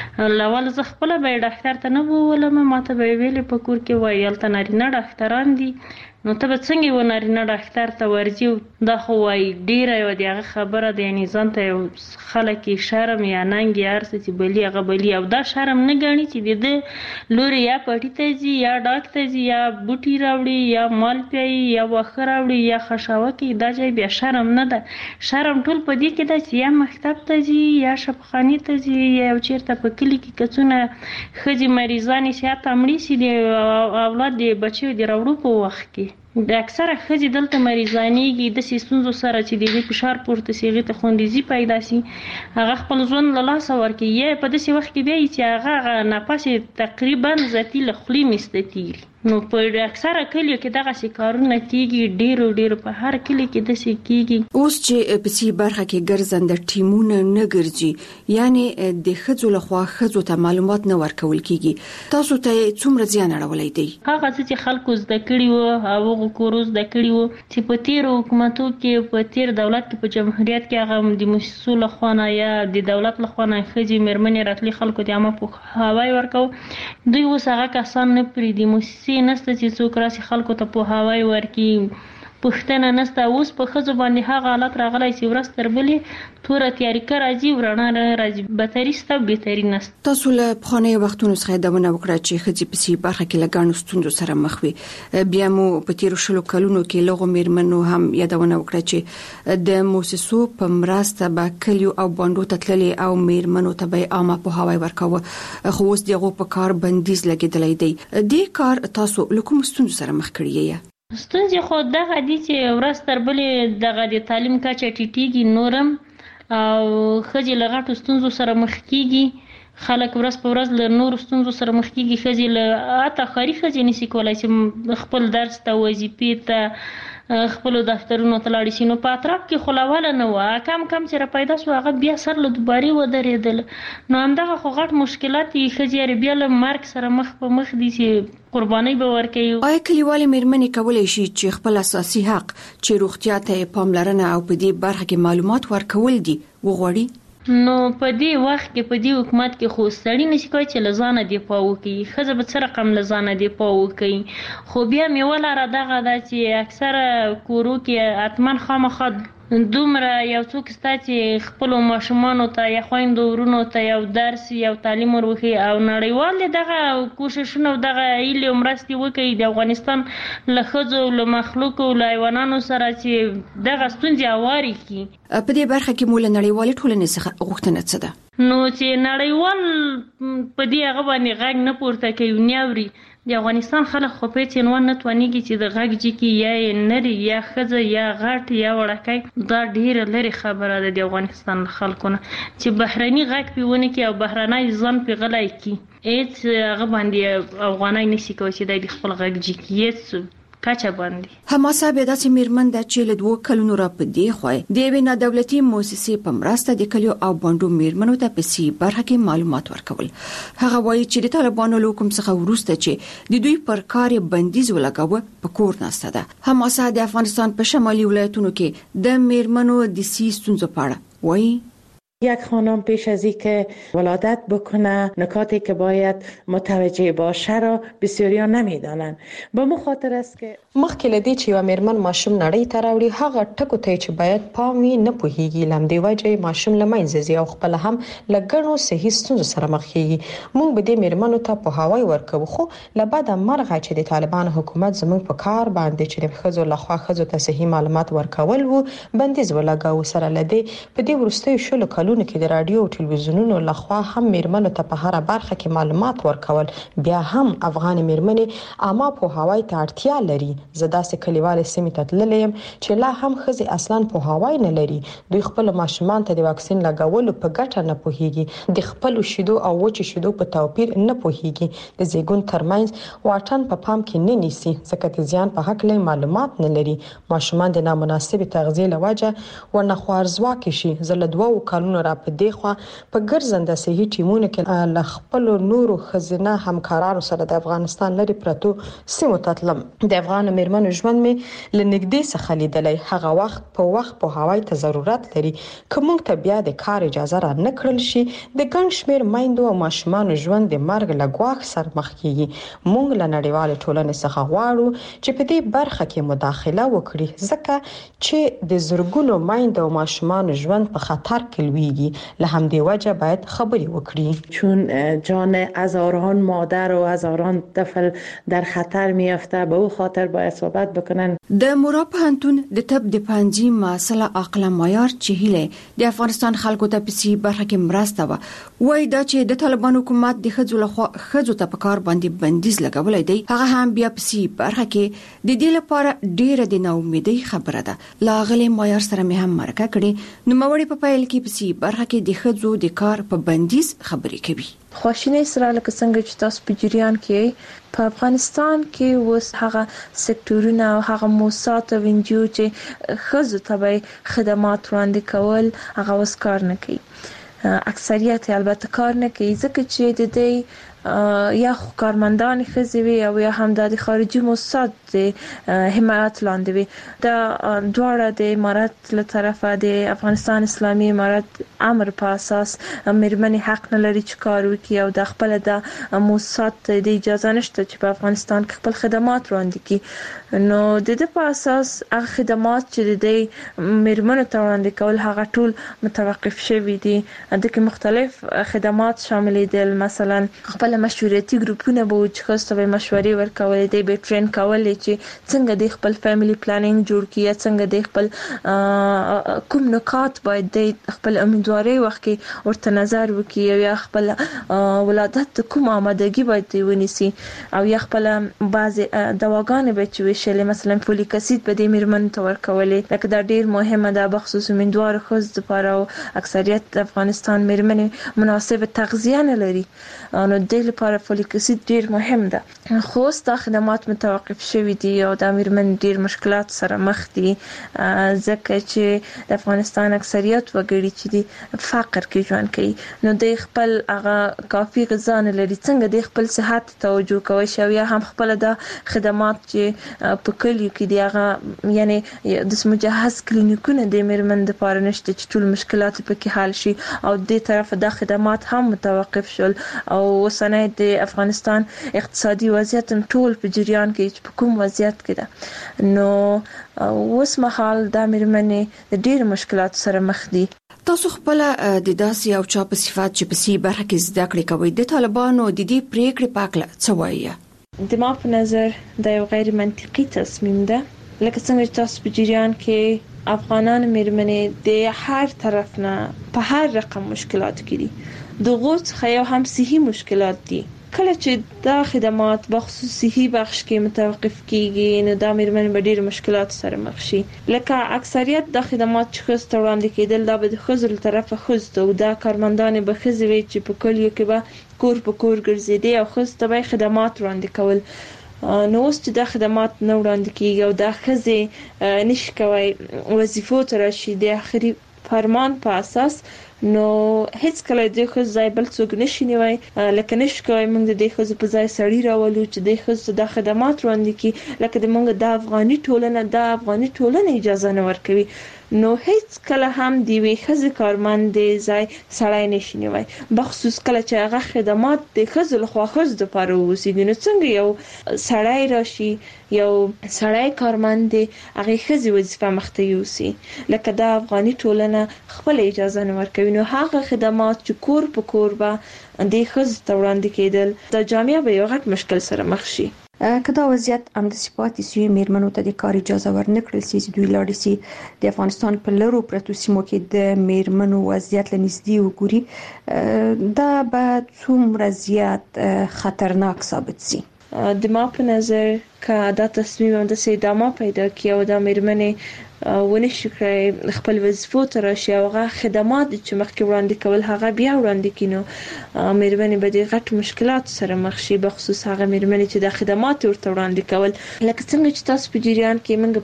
لول زه خپل به ډاکټر ته نه بولم ماته به ویلې په کور کې وایي هلته نارینه ډاکټران دي نو ته به څنګه و نارینه ډاکټر ته ورځي. دا خو وایي ډیره یو دغه خبره ده. یعنی ځان ته یو خلک شرم یا ننګ یا ارڅ چې بلی هغه بلی او دا شرم نه ګڼي چې د لوري یا پټی ته ځي یا ډاکټر ته ځي یا بوټي راوړي یا مال پیي یا واخه راوړي یا خشاوه کې دا ځای بیا شرم نه ده. شرم ټول په دې کې ده چې یا مکتب ته ځي یا شفخاني ته ځي یا چیرته په کلی کې کڅونه خځې مریضانې سي یا تمړي سي د اولاد د بچو د راوړو په وخت کې د اکثره خځې دلته مریضانېږي د ستونزو سره چې د فشار پورته سي هغې ته خوندیزي پیدا سي هغه خپل ژوند له لاسه ورکوي یا په داسې وخت کې بیا چې هغه نفس تقریبا ذاتي له خولې میسته تېري. نو په اکثره کلیو کې دغسې کارونه کېږي. ډېرو په هر کلي کې داسې کېږي. اوس چې په سي برخه کې ګرځنده ټیمونه نه ګرځي یعنی د ښځو لخوا ښځو ته معلومات نه ورکول کېږي. تاسو ته څومره زیان اړولی دی؟ هغه څه چې خلکو زده کړي وو هغه کورو زده کړي وو چې په تېرو حکومتو کې په تېر دولت کې په جمهوریت کې هغه د موسسو لخوا نه یا د دولت لخوا نه ښځې مېرمنې راتلې خلکو ته عامه پوهاوی ورکوه. دوی اوس هغه کسان نه پرېږدي. موسسې نسته چې څوک راسي خلکو ته پوهاوی ورکړي. پښتنه نسته. اوس په ښځو باندې هغه حالت راغلی چې ورځ تر بلې توره تیاریکه راځي ورڼا راځي بتري سته بهتري نسته. تاسو له پخوانیو وختونو څخه یادونه وکړه چې ښځې په سي برخه کې له ګڼو ستونزو سره مخ وي. بیا مو په تېرو 20 کلونو کې له هغو مېرمنو هم یادونه وکړه چې د موسسو په مرسته به کلیو او بانډو ته تللې او مېرمنو ته به عامه پوهاوی ورکاوه. خو اوس د هغو په کار بندیز لګېدلی دی. دې کار تاسو له کومو ستونزو سره مخ کړی یې؟ ستونزې خو دغه دي چې ورځ تر بلې دغه د تعلیم کچه ټیټېږي نورم او ښځې له غټو ستونزو سره مخ کېږي. خلک ورځ په ورځ له نورو ستونزو سره مخ کېږي. ښځې له حتی ښاري ښځې نشي کولی چې خپل درس ته وظیفې ته خپل دفترونو ته لاړ شي. نو په اطراف کې خلاواله نه و، کم چې را پیدا شو هغه بیا سر له دوباري ودرېدل. نو همدغه خو غټ مشکلات یې ښځې بیا له مرګ سره مخ په مخ دي چې قرباني به ورکوي. آیا کلیوالې مېرمنې کولی شي چې خپل اساسي حق چې روغتیا ته پاملرنه او په دې برخه کې معلومات ورکول دي وغواړي؟ نو په دې وخت کې په دې حکومت کې خو سړی نشي کولی چې له ځانه دفاع وکړي، ښځه به څه رقم له ځانه دفاع وکړي. خو بیا مې ولاره دغه ده چې اکثره کورو کې حتما خامخا دومره یو څوک ستا چې خپلو ماشومانو ته یا خویندو ورونو ته یو درس یو تعلیم ورخي او نړیوال دغه کوششونه او دغه هیلې او مرستې وکړي د افغانستان له ښځو له مخلوقو له حیوانانو سره چې دغه ستونزې هوارې کړي. په دې برخه کې مو له نړیوالې ټولنې څخه غوښتنه څه ده؟ نو چې نړیوال په دې هغه باندې غږ نه پورته کوي نه اوري. د افغانستان خلک خو په هیڅ عنوان نه توانېږي چې د غږ جکي یا یې نري یا ښځه یا غټ یا وړکی، دا ډېره لرې خبره ده د افغانستان له خلکو نه چې بهرني غږ پې ونه کړي او بهرنی ځان پې غلی کړي. هیڅ هغه باندې افغانی نشي کولی چې دی د خپل غږ جکي هیڅ کچه باندې. حماسه بیا داسې میرمن ده چې له 2 کلونو را په دې خوای د یوې نادولتي مؤسسې په مرسته د کلیو او بانډو میرمنو ته په سي برخه کې معلومات ورکول. هغه وایي چې د طالبانو له حکم څخه وروسته چې د دوی پر کار بندیز ولګاوه په کور ناسته ده. حماسه د افغانستان په شمالي ولایتونو کې د میرمنو د سي ستونزو په اړه وایي. یک خانم پیش از اینکه ولادت بکنه نکاتی که باید متوجه باشه را بسیاریان نمیدانند. به مخاطر است که مخکې لدی چې یو میرمن ماشوم نړۍ ته راوړي هغه ټکو ته چې باید پام وي نه پوهیږي، لمدې وجه ماشوم لمنځه ځي او خپل هم لګڼو صحي ستونزو سره مخ کیږي. موږ به د میرمنو ته په هواي ورکو، خو لبعد مرغه چې د طالبان حکومت زموږ په کار باندې چې د ښځو لخوا ښځو ته صحي معلومات ورکول وو بندیز ولګاو. سره لدی په دې ورستیو شلو کلونو کې د رادیو او ټلویزیونونو لخوا هم میرمنو ته په هر برخه کې معلومات ورکول. بیا هم افغان میرمنې عامه په هواي ته اړتیا لري. زدا سه کلیوالې سیمې ته تللم چې لا هم خزي اصلا په هواي نه لري. دوی خپل ماشومان ته د واکسین لګولو په ګټه نه پوهیږي، د خپل شیدو او وچ شیدو په توپیر نه پوهیږي، د زیګون ترمنځ واټن په پام کې نه نیسي ځکه د زیان په حق له معلومات نه لري. ماشومان د نامناسب تغذیه لوجه ورنه خوارزوا کې شي. زله 2 کلونو را په دیخوا په ګرځنده صحي ټیمونو کې ل خپل نورو خزینه همکارانو سره د افغانستان لري پرتو سیمو تطلم. د افغان میرمنو ژوند می لنګدې څخه لیدلای. هغه وخت په هواي ته ضرورت لري. کوم ته بیا د کار اجازه را نکړل شي د ګڼ شمیر میندو او ماشومان ژوند د مرګ لګواخ سر مخ کیږي. موږ له نړیوال ټولنې څخه غواړو چې په دې برخه کې مداخله وکړي ځکه چې د زرګونو میندو او ماشومان ژوند په خطر کې لویږي. له همدې وجه باید خبري وکړي چون جان هزاران مادر و هزاران طفل در خطر میافته. به او خاطر باید صحبت بکنن. د مورا پوهنتون د طب د پنځي مسله عقل معیار چې هله د افغانستان خلکو ته په سي برخه کې مرسته وای دا چې د طالبان حکومت د ښځو لخوا ښځو ته په کار باندې بندیز لګولای دی هغه هم بیا په سي برخه کې د دې لپاره ډیره د ناامیدۍ خبره ده. لاغلی معیار سره مې هم مرکه کړي. نو موري په پایل کې په سي برخه کې د ښځو د کار په بندیز خبرې کوي. خواشینی سره لکه څنګه چې تاسو په جریان کې په افغانستان کې اوس هغه سکتورونه او هغه موسسات او انجیو چې ښځو ته خدمات وړاندې کول هغه اوس کار نه کوي. اکثریت البته کار نه کوي ځکه چې د دې یا کارمندان ښځې او یا هم د خارجي موسسات د حمایت لاندې وي. دا دواړه د امارات له طرفه د افغانستان اسلامي امارات امر په اساس میرمنې حق نه لري چې کار وکړي او د خپل د موسسات د اجازه نشته چې په افغانستان کې خپل خدمات وړاندې کړي. نو د دې په اساس هغه خدمات چې د میرمنو ته وړاندې کول هغه ټول متوقف شوي دي. د کې مختلف خدمات شامل دي. مثلا خپل مشورتي ګروپونه به چې خاصه به مشورې ورکولې دي به ټرین کولې چې څنګه د خپل فیملی پلانینګ جوړ کړي، څنګه د خپل کوم نکات باید د خپل امیدواري وخت کې ورته نظر وکړي او یا خپل ولادت کوم آمادګي باید ونیسي او یا خپل بعض دواګانې به چې وشلې مثلا فولیک اسید به د میرمنو ته ورکولې. لکه دا ډیر مهمه ده بخصوص امیدوار ښځو لپاره او اکثریت د افغانستان میرمنې مناسب تغذیه نه لري. نو د دې لپاره فولیک اسید ډیر مهم ده. خو ستا خدمات متوقف شوي دي او د میرمن ډیر مشکلات سره مخ دي ځکه چې د افغانستان اکثریت وګړي چې دي فقر کې ژوند کوي. نو د خپل هغه کافي غذا نه لري. څنګه د خپل صحت توجه کوي شو یا هم خپل د خدمات چې په کلیو کې دی هغه یعنی د مجهز کلینیکونه د میرمن د لپاره نشته چې ټول مشکلات پکې حل شي او د طرف د خدمات هم متوقف شول او وسنه د افغانستان اقتصادي وضعیت ټول په جریان کې په کوم وضعیت کې ده. نو اوس مهال د میرمنې د ډېر مشکلات سره مخ دي. تاسو خپل د داسې او چا په صفات چې په سی برخه کې زده کړې کوي د طالبانو د دې پریکړې پاکله څه وایي؟ د ما په نظر د یو غیر منطقي تصمیم ده. لکه څنګه چې تاسو په جریان کې افغانان میرمنې د هر طرف نه په هر رقم مشکلات کې دي. د غوڅ خیا هم صحي مشکلات دي. کله چې دا خدمات بخصوص صحي بخش کې متوقف کیږي نو دا میرمنې به ډېر مشکلات سره مخ شي. لکه اکثریت د خدمات چې خسته وړاندې کېدل دا به د خزر طرفه خسته او دا کارمندان به خزوي چې په کلیو کې به کور په کور ګرځېدي او خسته به خدمات وړاندې کول. نو اوس چې دا خدمات نه وړاندې کیږي او دا خزه نشي کوي وظیفو ته راشي د اخري فرمان په اساس نو هیڅ کله د خو ځای بل څوک نشي نیوي. لکه نشي کوي موږ د خو په ځای سړی راولو چې د خو د خدمات وړاندې کی لکه د موږ د افغاني ټولنه اجازه نه ورکوي. نو هیڅ کله هم دی وی خزه کارمند ځای سړی نشي نیوي بخصوص کله چې هغه خدمات د خزه لخوا خز د پاره وسیږي. نو څنګه یو سړی راشي یو سړی کارمند هغه خزه وظیفه مخته یوسي لکه د افغاني ټولنه خپل اجازه نه ورکوي. نو هغه خدمات چې کور په کور به د خزه ته وړاندې کېدل د جامعه به یو غټ مشکل سره مخ شي. کدا وضعیت هم د سپاتې سوی میرمنو ته د کار اجازه ورنکړل چې دوی لاړ شي د افغانستان په لرو پرتو سیمو کې د میرمنو وضعیت لنږدې وګوري دا به څومره زیات خطرناک ثابت شي. د ما په نظر که دا تصمیم هم د ادامه پیدا کړي او د میرمنې ونشي کړی خپل وظیفو ته راشي او هغه خدمات چې مخکې وړاندې کول هغه بیا وړاندې کینو میرمنې به د غټ مشکلات سره مخ شي بخصوص هغه میرمنې چې د خدمات ورته وړاندې کول. لکه څنګه چې تاسو په جریان کې موږ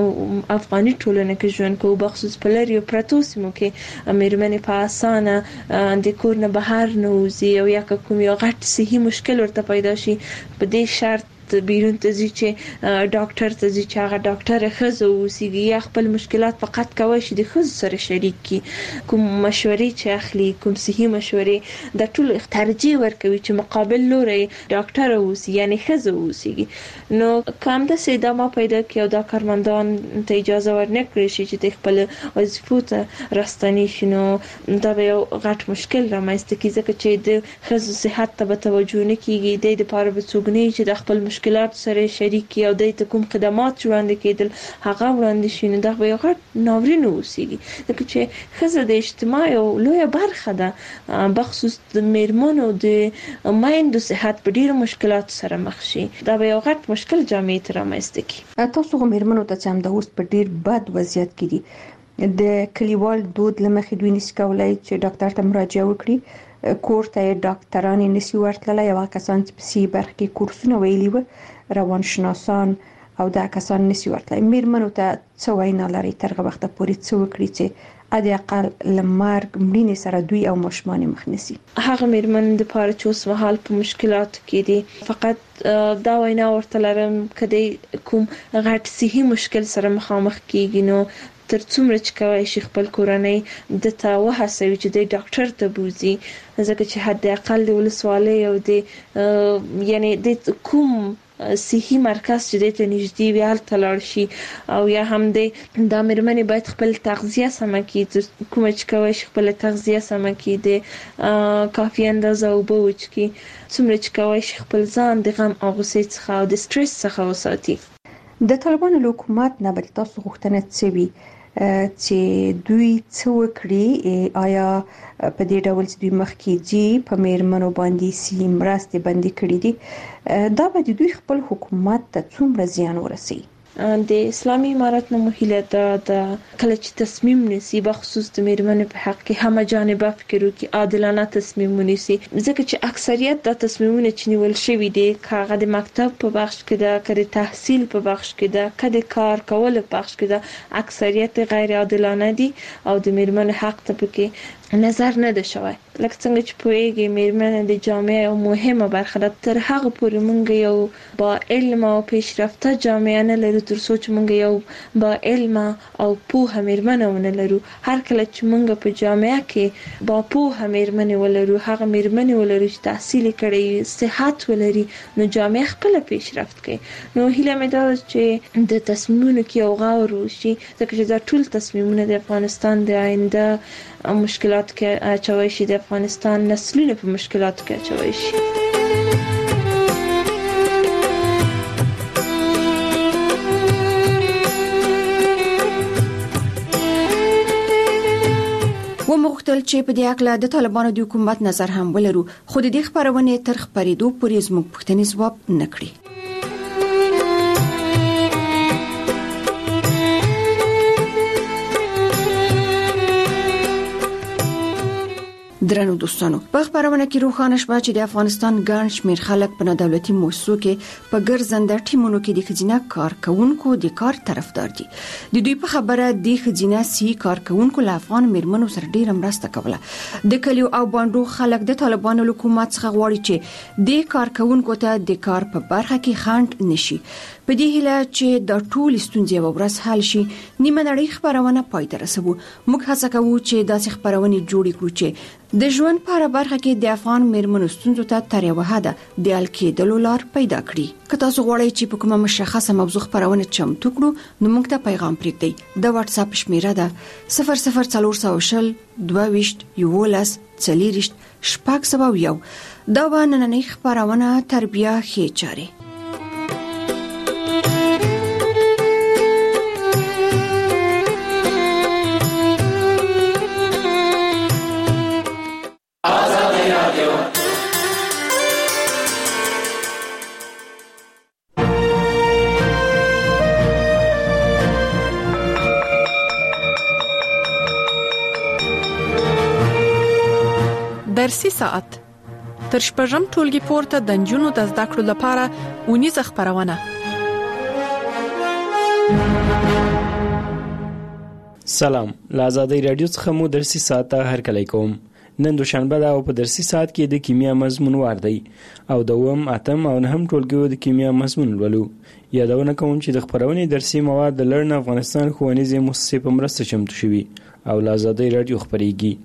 په افغاني ټولنه کې ژوند کوو بخصوص په لري پرتو سیمو کې میرمنې په اسانه د کور نه بهر نه وځي او یا کوم یو غټ صحي مشکل ورته پیدا شي په دې شرط بیرون ته ځي چې ډاکټر ته ځي چې هغه ډاکټر خزه وسیږي یا خپل مشکلات فقط کوي چې د خزه سره شریک کی کوم مشورې چې اخلي کوم صحي مشورې د ټول ترجیح ورکوي چې مقابل لوري ډاکټر وسی یعنی خزه وسیږي. نو کوم د ادامه پیدا کیو دا کارمندان ته اجازه ورنکړي شي چې خپل وظیفو ته راستنی شنو دا به یو غټ مشکل رامنځته کیږي ځکه چې د خزه صحت ته توجه نه کیږي د لپاره به څوګنی چې د خپل مشکلات سره شریک او د کوم خدمات وړاندې کېدل هغه وړاندې شي. نو دا به یو غټ ناورین وسیږي ځکه چې خزه د اجتماع یو لویه برخه ده بخصوص د میرمنو د مایندو صحت په ډیرو مشکلات سره مخ شي. دا به یو غټ مشکل جامعه ته رامنځته کړي. تاسو میرمنو ته چې هم د اوس په ډیر بد وضعیت کې دي د کلیوال دود لمخې دوی نس کولای چې ډاکټر ته مراجعه وکړي کور ته ډاکټران نسی ورتللی او کسان چې په سی برخه کې کورسونه ویلي و روانشناسان او دا کسان نسی ورتللی. میرمنو ته څه وینا لري ترغه وخت پورې څه وکړي چې ادي اقل لمرګ مړینې سره دوی او ماشومان مخ نسی. هغه میرمن د پاره چې اوس مهال په مشکلات کې دي فقط دا وینا ورته لرم کدی کوم غټ صحي مشکل سره مخامخ کیږي نو تر څومره چې کوي شي خپل کورنۍ د تا وهڅوي چې د ډاکټر ته بوزي ځکه چې حد اقل د ولسوالۍ او د یعنی د کوم صحي مرکز چې د نږدې وي هلته لاړ شي او یا هم د میرمنې باید خپل تغذیه سمه کړي کوم چې کوي شي خپل تغذیه سمه کړي د کافي اندازه اوبه وڅښي څومره چې کوي شي خپل ځان د غم او غوسې څخه او د سټرس څخه وساتي. د طالبانو حکومت نه بل تاسو غوښتنه څه چې دوی څه وکړي آیا په دې ډول چې دوی مخکې دي په میرمنو باندې سیم راستي باندې کړی دي دا به دوی خپل حکومت ته څومره زیان ورسي؟ د اسلامي امارت نو مهله د کله چې تصمیم نیسي بخصوص د میرمنو په حق کې هم جانبه فکر وکړي عادلانه تصمیم ونیسي ځکه چې اکثریت د تصمیمونه چې نیول شوی دي کاغه د مکتب په بخش کې د کړي تحصیل په بخش کې د کډ کار کول په بخش کې د اکثریت غیر عادلانه دي او د میرمنو حق ته پکې نظر نه ده شوی لکه څنګه چې پوهیږي میرمنه د جامعه یو مهمه برخه ده تر هغه پورې مونږ یو با علم او پیشرفته جامعه نه لرو تر څو چې مونږ یو با علم او پوهه میرمنه ونه لرو هر کله چې مونږ په جامعه کې با پوهه میرمنه ولرو هغه میرمنه ولرو چې تحصیل کړي صحت ولري نو جامعه خپل پیشرفت کوي نو هیله مې ده چې د تصمیمونو کې یو غور وشي ځکه چې دا ټول تصمیمونه د افغانستان د آینده مشکلات کې اچوي شي د افغانستان نسلونه په مشکلات کې اچوي شي ومغتل چې په دې اړه د طالبانو د حکومت نظر هم ولرو خو د دې خبرونه تر خبرېدو پورې زموږ پوښتنې ځواب نکړي درنو دوستانو په خبرونه کې روښانه شوه چې د افغانستان ګڼ شمېر خلک په دولتي مؤسسو کې په ګرځنده ټیمونو کې د خزینه کارکونکو د کار طرفدار دي د دوی په خبره د خزینه سي کارکونکو له افغان میرمنو سره ډیره مرسته کوله د کلیو او باندو خلک د طالبانو حکومت څخه غواړي چې د کارکونکو ته د کار په برخه کې خنډ نشي په دې هیله چې د ټول ستونزې یو ورځ حل شي نیمه نړۍ خبرونه پای ته رسوو موږ هڅه کوو چې داسې خبرونه جوړې کړو چې د ژوند په اړه برخه کې د افغان میرمنو ستونزو ته تر یو حده د حل کېدلو لار پیدا کړي که تاسو غواړئ چې په کومه مشخصه موضوع خبرونه چمتو کړو نو موږ ته پیغام پرېږدئ د واتس اپ شمیره ده 00420 22 11 40 شپږ دا و نننۍ خبرونه تربیه ښې چارې درسي ساعت تر شپږم ټولګي پورته د نجونو د زده کړو لپاره اونیزه خبرونه سلام لازادي رادیو څخه مو درسي ساعت هر کله کوم نن دوشنبه دا او په درسي ساعت کې د کیمیا مضمون واردی او دوم اتم او نهم ټولګیو د کیمیا مضمون ولولو یادونه کوم چې د خبرونې درسي مواد د لرن افغانستان ښوونیزې مؤسسې په مرسته چمتو شوي او لازادي رادیو خبريږي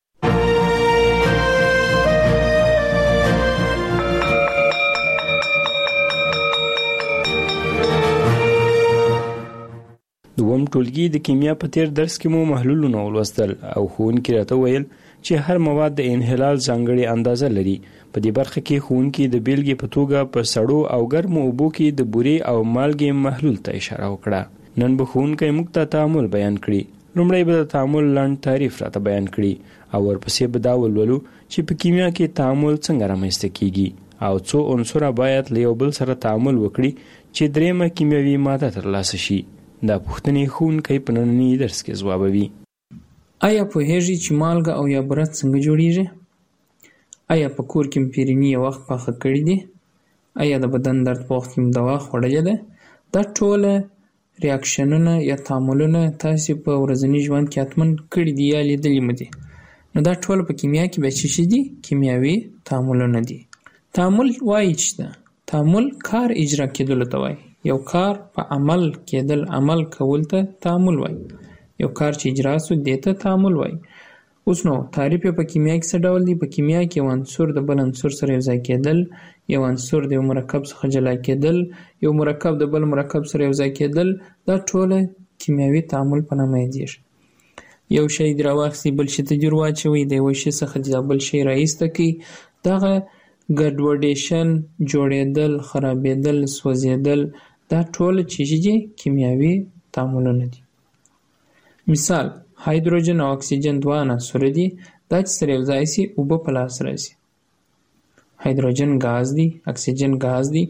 دوم ټولګي د کیمیا په تیر درس کې مو محلولونه ولوستل او ښوونکي راته ویل چې هر مواد د انحلال ځانګړې اندازه لري په دې برخه کې ښوونکي د بیلګې په توګه په سړو او ګرمو اوبو کې د بورې او مالګې محلول ته اشاره وکړه نن به ښوونکی موږ ته تعامل بیان کړي لومړی به د تعامل لاندې تعریف راته بیان کړي او ورپسې به دا ولولو چې په کیمیا کې تعامل څنګه رامنځته کیږي او څو عنصره باید له یو بل سره تعامل وکړي چې دریمه کیمیاوي ماده ترلاسه شي دا پوښتنې ښوونکی په ننني درس کې ځوابوي آیا پوهیږئ چې مالګه او یا بوره څنګه جوړیږي آیا په کور کې پیرینی یو وخت پاخه کړی دي آیا د بدن درد په وخت کې دوا خوړلې ده دا ټول ریاکشنونه یا تعاملونه تاسو په ورځني ژوند کې حتمن کړی دي یا لیدلې مو دي نو دا ټول په کیمیا کې به څه شي دي کیمیاوي تعاملونه دي تعامل وایي چې تعامل کار اجرا کېدل ته وایي یو کار په عمل کېدل عمل کول ته تعامل وایي یو کار چې اجرا سو دیته تعامل وایي اوس نو تعریف په کیمیا کې څه ډول دی په کیمیا کې یو عنصر د بل عنصر سره یو ځای کېدل یو عنصر د مرکب څخه جلا کېدل یو مرکب د بل مرکب سره یو ځای کېدل دا ټول کیمیاوي تعامل په نامه یادېږي یو شی دراوخسي بل شي ته جوړ واچوي د یو شي څخه د بل شي راایسته کی دغه ګډوډیشن جوړېدل خرابېدل سوځېدل دا ټول چې کیمیاوي تعاملونه دي مثال هایدروجن او اکسیجن دوه عناصر دي دا چې سره یو ځای شي اوبه په لاس راځي هایدروجن غاز دی اکسیجن غاز دی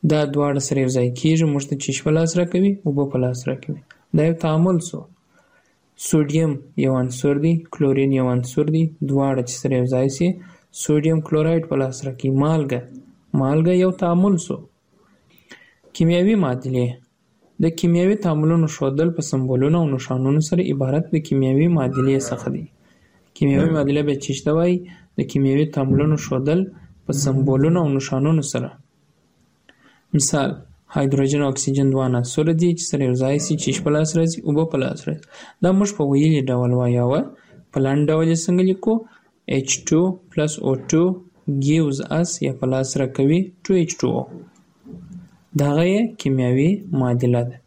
دا دواړه سره یو ځای کیږي، موږ ته چیش په لاس راکوي، اوبه په لاس راکوي. دا یو تعامل سو. سوډیم یو عنصر دی، کلورین یو عنصر دی، دواړه چې سره یو ځای سي سوډیم کلورایډ په لاس راکوي. مالګه یو تعامل سو. کیمیاوي معادلې د کیمیاوي تعاملونو ښودل په سمبولونو او نښانونو سره عبارت د کیمیاوي معادلې څخه دی. کیمیاوي معادله به چی ته وایي؟ د کیمیاوي تعاملونو ښودل په سمبولونو او نښانونو سره. مثال هایدروجن او اکسیجن دوه عناصر دي چې سره یو ځای سي چیش په لاس راځي، اوبه په لاس راځي. دا موږ په ویلي ډول وایو. په لاندې ډول یې څنګه لیکو؟ H2 plus O2 gives us یا په لاس راکوي 2H2O. دغه یې کیمیاوي معادله ده.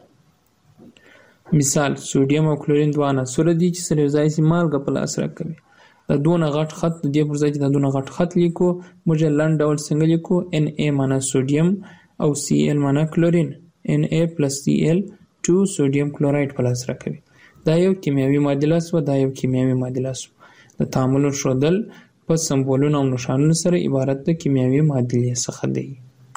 مثال سوډیم او کلورین دوه عناصر دي چې سره یو ځای سي مالګه په لاس راکوي. دا دونه غټ خط د دې پر ځای چې دا دونه غټ خط لیکو، موږ یې لاندې ډول څنګه لیکو؟ Na معنا سوډیم او Cl معنا کلورین. Na plus Cl 2 سوډیم کلورایډ په لاس راکوي. دا یو کیمیاوي معادله سو. د تعامل ښودل په سمبولونو او نښانونو سره عبارت د کیمیاوي معادلې څخه دی.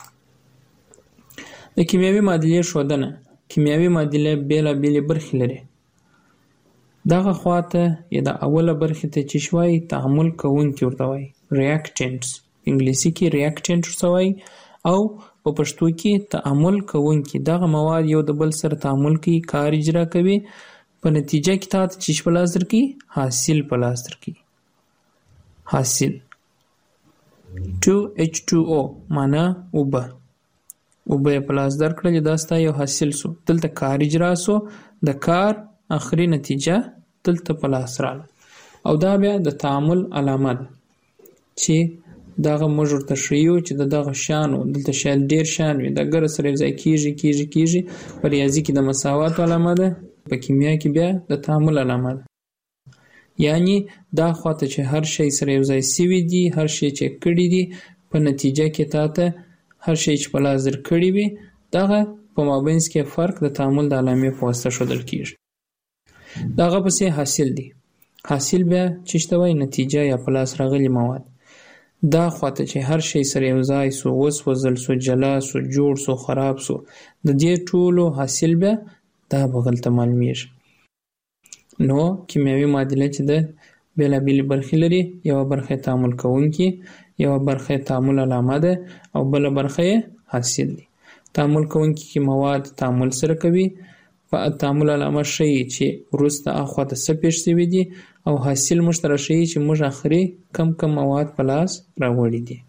د کیمیاوي معادلې ښودنه. کیمیاوي معادله بیلابیلې برخې لري. دغه خواته یا د اوله برخې ته چې شوي تعامل کوونکي ورته وایي، ریاکټنټس. انګلیسي کې ریاکټنټ ورته وایي او په پښتو کې تعامل کوونکي. دغه مواد یو د بل سره تعامل کوي، کار اجرا کوي، په نتیجه کې تاسو چې په لاس درکې حاصل په لاس درکې. حاصل 2H2O معنا اوبه په لاس درکړل، دا ستا یو حاصل سو. دلته کار اجرا سو، د کار اخري نتیجه دلته په لاس رااله. او دا بیا د تعامل علامه ده چې دغه موږ ورته ښیو چې دغه شانو دلته شاید ډیر شان وي، د ګر سره یو ځای کیږي. په ریاضي کې د مساوات علامه ده، په کیمیا کې بیا د تعامل علامه ده. یعنی دا خواته چې هر شی سره یو ځای سوي دي، هر شی چې کړي دي، په نتیجه کې تاته هر شی چې په لاس درکړي وي، دغه په مابینځ کې فرق د تعامل د علامې په واسطه ښودل کیږي. دغه پسې حاصل دی. حاصل بیا چې ته وایي نتیجه یا په لاس راغلي مواد. دا خواته چې هر شی سره یو ځای سو، وسوځل سو، جلا سو، جوړ سو، خراب سو، د دې ټولو حاصل بیا دا بغل ته معلومیږي. نو کیمیاوي معادله چې ده بیلابیلې برخې لري. یوه برخه تعامل کوونکي، یوه برخه تعامل علامه ده او بله برخه حاصل دی. تعامل کوونکي کې مواد تعامل سره کوي، په تعامل علامه ښیي چې وروسته اخواته څه پېښ شوي دي، او حاصل موږ ته راښیي چې موږ اخري کم مواد په لاس راوړي دي.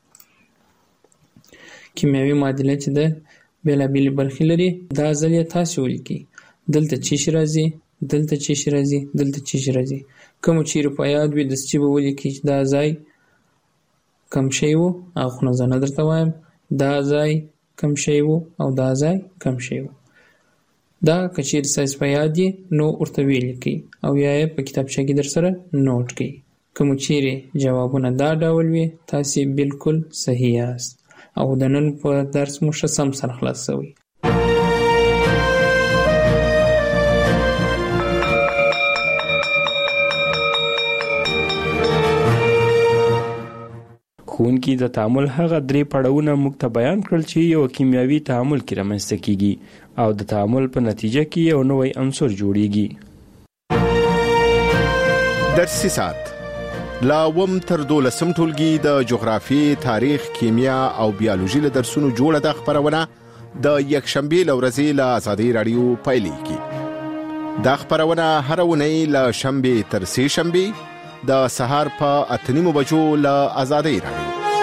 کیمیاوي معادله چې ده بیلابیلې برخې لري. دا ځل یې تاسې ولیکئ. دلته چیش راځي، دلته چیش راځي، دلته چیش راځي. کوم چیرې په یاد وي داسې به ولیکئ چې دا ځای کم شی و، هغه خو نه زه نه درته وایم. دا ځای کم شی و او دا ځای کم شی و. دا که چیرې ستاسې په یاد یې نو ورته ولیکئ او یا یې په کتابچه کې در سره نوټ کړئ. کوم چیرې جوابونه دا ډول وي تاسې بالکل صحیح یاست او د نن په درس مو ښه سم سره خلاص شوی. ښوونکي د تعامل هغه درې پړاوونه موږ ته بیان کړل چې یو کیمیاوي تعامل کې رامنځته کیږي او د تعامل په نتیجه کې یو نوی عنصر جوړیږي. درسي ساعت لا وم تر 12 ټولګي د جغرافي، تاریخ، کیمیا او بیولوژي له درسونو جوړه د خبرونه د یکشنبه لورځي له آزادۍ رادیو پایلیږي. دا خبرونه هر ونې له شنبه تر سه شنبه د سهار په 8:30 بجو له آزادۍ رادیو.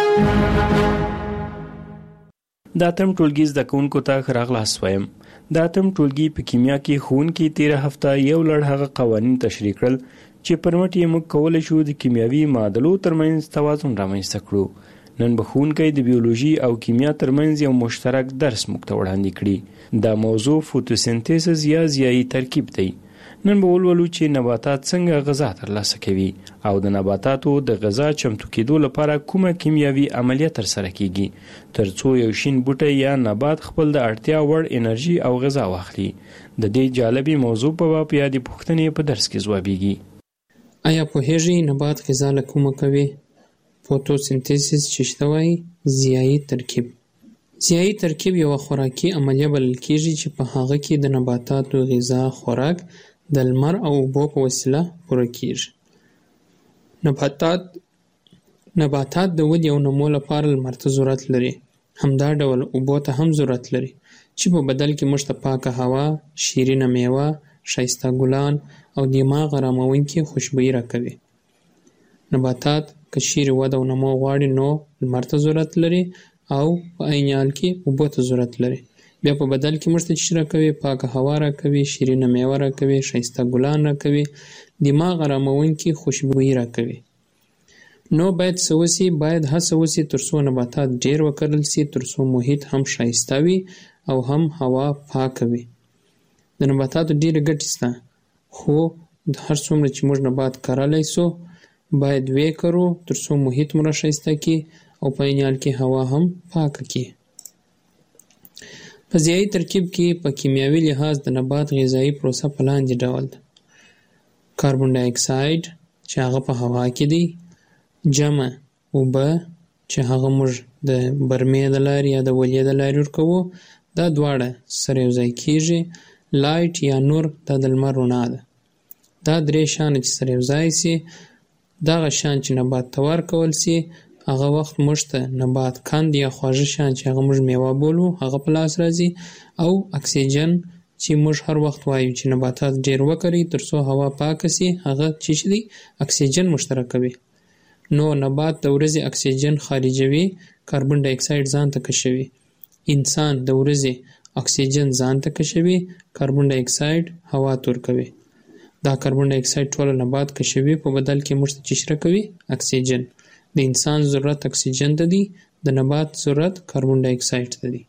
دا تم ټولګي زده کوونکو ته راغلاس وایم. دا تم ټولګي په کیمیا کې ښوونکي 13 هفته یو لړ هغه قوانین تشریح کړل چې پر مټ یې موږ کولی شو د کیمیاوي معادلو ترمنځ توازن رامنځته کړو. نن به ښوونکی د بیولوژي او کیمیا ترمنځ یو مشترک درس موږ ته وړاندې کړي. دا موضوع فوتوسنتیسز یا ضیایي ترکیب دی. نن به ولولو چې نباتات څنګه غذا ترلاسه کوي او د نباتاتو د غذا چمتو کېدو لپاره کومه کیمیاوي عملیه ترسره کیږي ترڅو یو شین بوټی یا نبات خپل د اړتیا وړ انرژي او غذا واخلي. د دې جالبي موضوع په باب یادې پوښتنې په درس کې ځوابیږي. آیا پوهیږئ نبات غذا له کومه کوي؟ فوتوسنتیسس چې شته وایي ضیایي ترکیب. ضیایي ترکیب یو خوراکي عملیه بلل کېږي چې په هغه کې د نباتاتو غذا خوراک د لمر او اوبو په وسیله پوره کېږي. نباتات د ودې او نمو لپاره لمر ته ضرورت لري. همدا ډول اوبو ته هم ضرورت لري چې په بدل کې موږ ته پاکه هوا، شیرینه میوه، ښایسته ګلان او دماغ اراموونکې خوشبويي راکوي. نباتات که چیرې وده او نمو غواړي نو لمر ته ضرورت لري او په عین حال کې اوبو ته ضرورت لري. بیا په بدل کې موږ ته څه راکوي؟ پاکه هوا راکوي، شیرینه میوه راکوي، ښایسته ګلان راکوي، دماغ اراموونکې خوشبويي راکوي. نو باید څه وسي؟ باید هڅه وسي ترڅو نباتات ډیر وکرل سي، ترڅو محیط هم ښایسته وي او هم هوا پاکه وي. د نباتاتو ډیرې ګټې شته، خو هر څومره چې موږ نبات کرلی سو باید ویې کرو ترڅو محیط مو راښایسته کړي او په عین حال کې هوا هم پاکه کړي. په ضیایي ترکیب کې په کیمیاوي لحاظ د نبات غذایي پروسه په لاندې ډول ده. کاربن ډای اکساید چې هغه په هوا کې دی، جمع اوبه چې هغه موږ د برمې د لارې یا د ولې د لارې ورکوو، دا دواړه سره یو ځای کېږي. لایټ یا نور دا د لمر رڼا ده. دا درې شیان چې سره یو ځای سي، دغه شیان چې نبات ته ورکول سي هغه وخت موږ ته نبات کند یا خواږه شیان چې هغه موږ میوه بولو هغه په لاس راځي، او اکسیجن چې موږ هر وخت وایو چې نباتات ډیر وکړي ترڅو هوا پاکه سي، هغه چې دی اکسیجن مشترکوي. نو نبات د ورځې اکسیجن خارجوي، کاربن ډای اکساید ځان ته کشوي. انسان د ورځې اکسیجن ځان ته کشوي، کاربن ډای اکساید هوا ته ورکوي. دا کاربن ډای اکساید ټول نبات کشوي، په بدل کې موږ ته څه راکوي؟ اکسیجن. د انسان ضرورت اکسیجن ته دی، د نبات ضرورت کاربن ډای اکساید ته دی.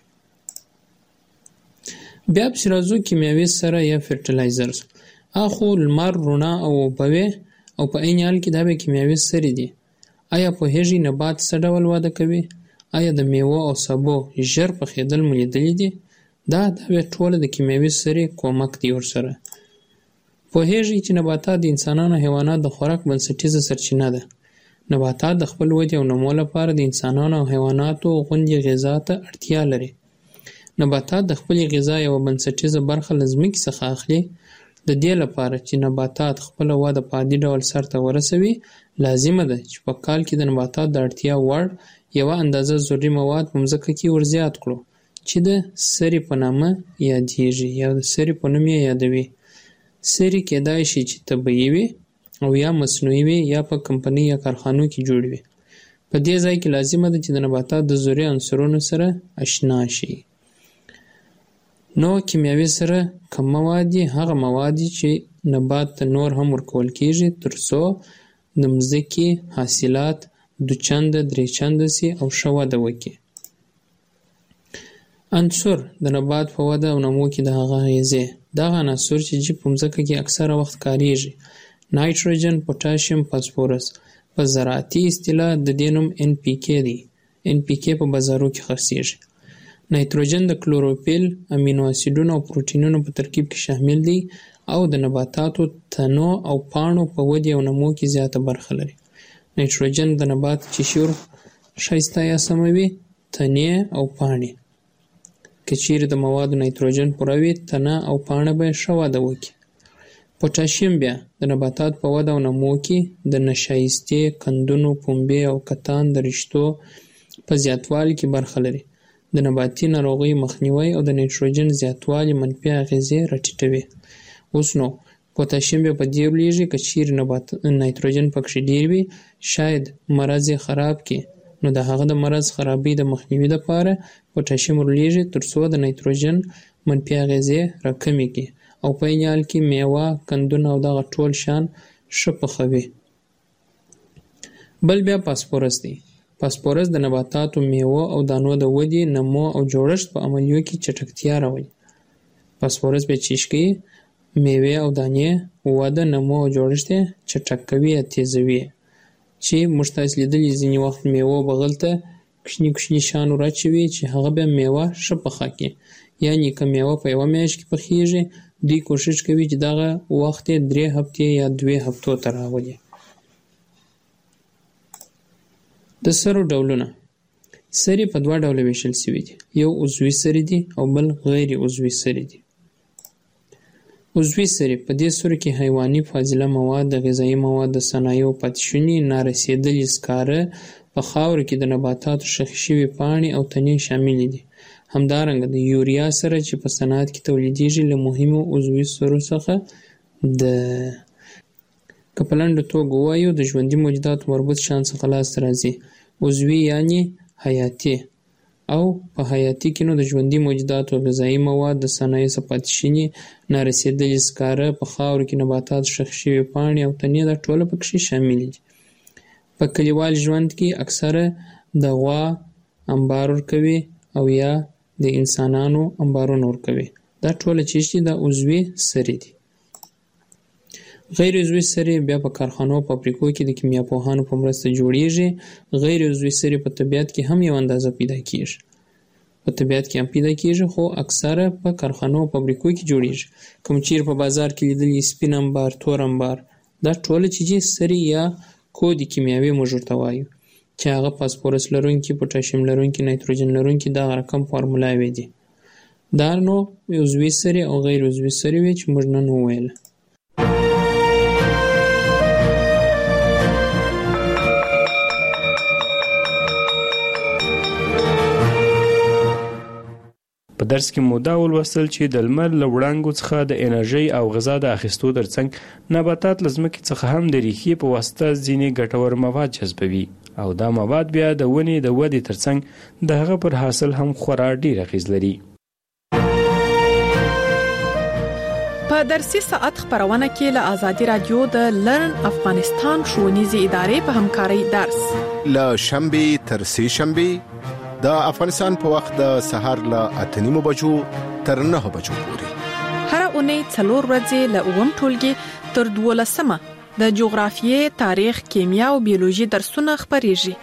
بیا پسې راځو کیمیاوي سره یا فرټیلایزرز. اخو لمر، رڼا او اوبه او په عین حال کې دا به کیمیاوي سرې دي. آیا پوهیږئ نبات څه ډول وده کوي؟ آیا د میوه او سبو ژر پخېدل مو لیدلي دي؟ دا به ټوله د کیمیاوي سرې کومک دی ورسره. پوهیږئ چې نباتات د انسانانو او حیواناتو د خوراک بنسټیزه سرچینه ده. نباتات د خپل ودې او نمو لپاره د انسانانو او حیواناتو غوندې غذا ته اړتیا لري. نباتات د خپلې غذا یوه بنسټیزه برخه له ځمکې څخه اخلي. د دې لپاره چې نباتات خپله وده په عادي ډول سرته ورسوي، لازمه ده چې په کال کې د نباتات د اړتیا وړ یوه اندازه ضروري مواد په مځکه کې ورزیات کړو چې د سرې په نامه یادیږي یا د سرې په نوم یې یادوي. سرې کیدای شي چې طبیعي وي او یا مصنوعي وي یا په کمپنۍ یا کارخانو کې جوړ وي. په دې ځای کې لازمه ده چې د نباتات د ضروري عنصرونو سره آشنا شي. نو کیمیاوي سره کوم مواد دي؟ هغه مواد چې نبات ته نور هم ورکول کېږي ترڅو د مځکې حاصلات دوچنده درې چنده سي او ښه وده وکړي. عنصر د نبات په وده او نمو کې د هغه اغیزې. دغه عناصر چې په مځکه کې اکثره وخت کاریږي: نایتروجن، پوتاشیم، فاسفورس. په زراعتي اصطلاح د دې نوم NPK دی. NPK په بازارو کې خرڅیږي. نایتروجن د کلوروفیل، امینو اسیدونو او پروټینونو په ترکیب کې شامل دی او د نباتاتو تنو او پاڼو په ودې او نمو کې زیاته برخه لري. نایتروجن د نبات چشور ښایسته یا سموي، تنې او پاڼې. که چیرې د موادو نایتروجن پوره وي، تنه او پاڼه به ښه وده وکړي. پوتاشیم بیا د نباتات په وده او نمو کې د نشایستې، کندونو، پنبې او کتان د رشتو په زیاتوالي کې برخه لري. د نباتي ناروغیو مخنیوی او د نایتروجن زیاتوالی منفي اغیزې راټیټوي. اوس نو پوتاشیم بیا په دې لویږي که چیرې نایتروجن پکې ډیر وي، شاید مرض یې خراب کړي. نو د هغه د مرض خرابۍ د مخنیوي لپاره پوتاشیم ورلېږي ترڅو د نایتروجن منفي اغیزې راکمې کړي او په عین حال کې میوه، کندونه او دغه ټول شیان ښه پخوي. بل بیا فاسفورس دی. فاسفورس د نباتاتو، میوه او دانو د ودې، نمو او جوړښت په عملیو کې چټکتیا راولي. فاسفورس به چیش کوي میوې او دانې وده، نمو او جوړښت یې چټک کوي یا تیزوي. چې موږ تاسو لیدلي ځینې وخت میوه بغل ته کوچني کوچني شیان ورچوي چې هغه به میوه ښه پخه کړي. یعنې که میوه په یوه میاشت کې پخیږي، دوی کوشش کوي چې دغه وخت یې 3 هفتې یا 2 هفتو ته راولي. د سرو ډولونه. سرې په دوه ډوله ویشل شوي دي، یو عضوي سرې دي او بل غیر عضوي سرې دي. عضوي سرې په دې سرو کې حیواني فاضله مواد، د غذایي مواد، د صنایعو پاتې شونې، نارسېدلي سکاره، په خاورو کې د نباتاتو ښخې شوي پاڼې او تنې شاملې دي. همدارنګه د یوریا سره چې په صنعت کې تولیدېږي له مهمو عضوي سرو څخه ده. که په لنډه توګه ووایو د ژوندي موجوداتو مربوط شیان څخه لاسته راځي. عضوي یعنې حیاتي، او په حیاتي کې نو د ژوندي موجوداتو غذایي مواد، د صنایعو څخه پاتې شونې، نارسېدلي سکاره، په خاورو کې نباتاتو ښخې شوي پاڼې او تنې دا ټوله پکښې شاملې دي. په کلیوال ژوند کې اکثره د غوا انبار ورکوي او یا د انسانانو انبارونه ورکوي. دا ټوله چې دي دا عضوي سرې دي. غیر عضوي سرې بیا په کارخانو او فابریکو کې د کیمیاپوهانو په مرسته جوړیږي. غیر عضوي سرې په طبیعت کې هم یو اندازه پیدا کیږي، خو اکثره په کارخانو او فابریکو کې جوړیږي. کوم چیرې په بازار کې لیدلي سپین انبار، تور انبار، دا ټوله چې دي سرې یا کود کیمیاوي موږ ورته وایو، چې هغه فاسفورس لرونکي، پوټاشیم لرونکي، نایتروجن لرونکي دا رقم فارمولاوي دي. دا نو عضوي سرې او غیر عضوي سرې وي چې موږ نن وویله. په درس کې مو دا ولوستل چې د لمر له وړانګو څخه د انرژي او غذا د اخیستو ترڅنګ نباتات له ځمکې څخه هم د ریښې په واسطه ځینې ګټور مواد جذبوي او دا مواد بیا د ونې د ودې ترڅنګ د هغه پر حاصل هم خورا ډیر اغیز لري. په درسي ساعت خبرونه کې له آزادي رادیو د لرن افغانستان ښوونیزې ادارې په همکارۍ درس له شنبه تر سه شنبه د افغانستان په وخت د سحر له 8:30 بجو تر 9 بجو پورې هر اونۍ 4 ورځې له اوم ټولګي تر 12مه د جغرافیې، تاریخ، کیمیا او بیولوژي درسونه خبريږي.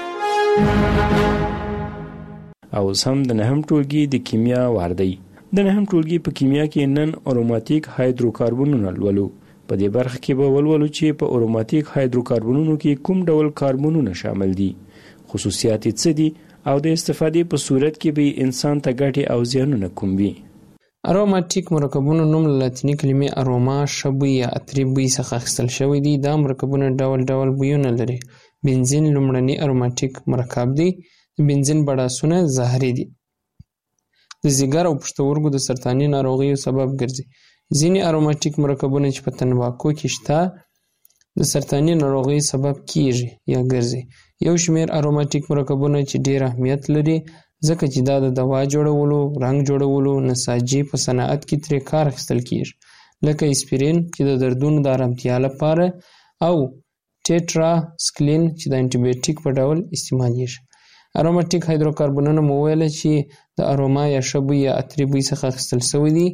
او سم د نهم ټولګي د کیمیا واردی. د نهم ټولګي په کیمیا کې نن اروماتیک هایدروکاربنونه لولو. په دې برخه کې به ولولو چې په اروماتیک هایدروکاربنونو کې کوم ډول کاربنونه شامل دي، خصوصیات څه دي او د استفادې په صورت کې به انسان ته ګټې او زیانونه کوم وي. اروماتیک مرکبونو نوم له لاتیني کلمې اروما شبوی یا عطري بوی څخه اخیستل شوی دی. دا مرکبونه ډول ډول بویونه لري. بنزین لومړنی اروماتیک مرکب دی. د بنزین بړاسونه زهري دي. د ځیګر او پښتورګو د سرطاني ناروغیو سبب ګرځي. ځینې اروماتیک مرکبونه چې په تنباکو کې شته د سرطاني ناروغیو سبب کیږي یا ګرځي. یو شمېر اروماتیک مرکبونه چې ډېر اهمیت لري ځکه چې دا د دوا جوړولو، رنګ جوړولو، نساجي په صنعت کې ترې کار اخیستل کیږي، لکه اسپرین چې د دردونو د آرامتیا لپاره او ټیټراسکلین چې د انټي بایوټیک په ډول استعمالیږي. اروماتیک هایدروکاربنونه مو ویل چې د اروما یا ښه بوی یا عطري بوی څخه اخیستل شوي دي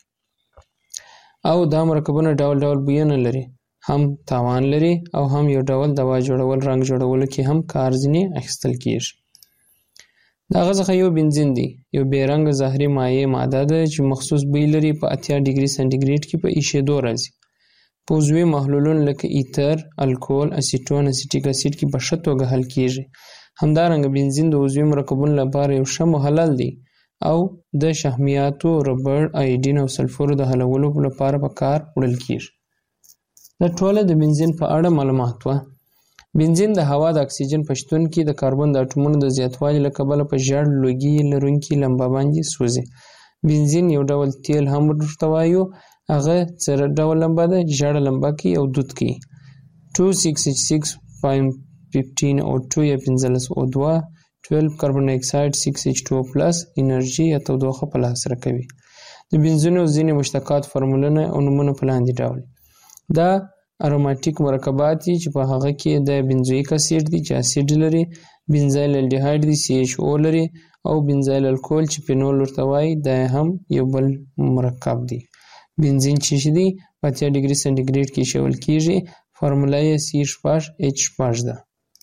او دا مرکبونه ډول ډول بویونه لري، هم تاوان لري او هم یو ډول دوا جوړول، رنګ جوړولو کې هم کار ځینې اخیستل کیږي. د هغه څخه یو بنزین دی، یو بې رنګه زهري مایع ماده ده چې مخصوص بوی لري. په 80 ډیګري سانتیګریډ کې په ایشېدو راځي. په عضوي محلولونو لکه ایتر، الکول، اسیټون، اسیټیک اسید کې په ښه توګه حل کیږي. همدارنګه بنزین د عضوي مرکبونو لپاره یو ښه محلل دی او د شحمیاتو، ربړ، آیډین او سلفور د حلولو لپاره په کار وړل کیږي. دا ټوله د بنزین په اړه معلومات و. بنزین د هوا د اکسیجن په شتون کې د کاربن د اټومونو د زیاتوالي له کبله په ژړ لوګي لرونکي لمبه باندې سوځي. بنزین یو ډول تیل هم ورته وایو. هغه څه ډول لمبه ده؟ ژړه لمبه کوي او دود کوي. 2,6,6.15 O2 یا 15 O2 12 کاربن ډای اکساید 6H2O+ انرژي یا تودوخه په لاس راکوي. د بنزینو ځینې مشتقات فورمولونه او نومونه په لاندې ډول دا اروماتیک مرکبات دي چې په هغه کې د بنزویک اسید دي چې اسید لري، بنزایل الډیهاید دي CHO لري او بنزایل الکول چې فینول ورته وایي دا هم یو بل مرکب دی. بنزین چې دی په 80 ډیګري سانتیګریډ کې ایښودل کیږي. فارموله یې C_H ده.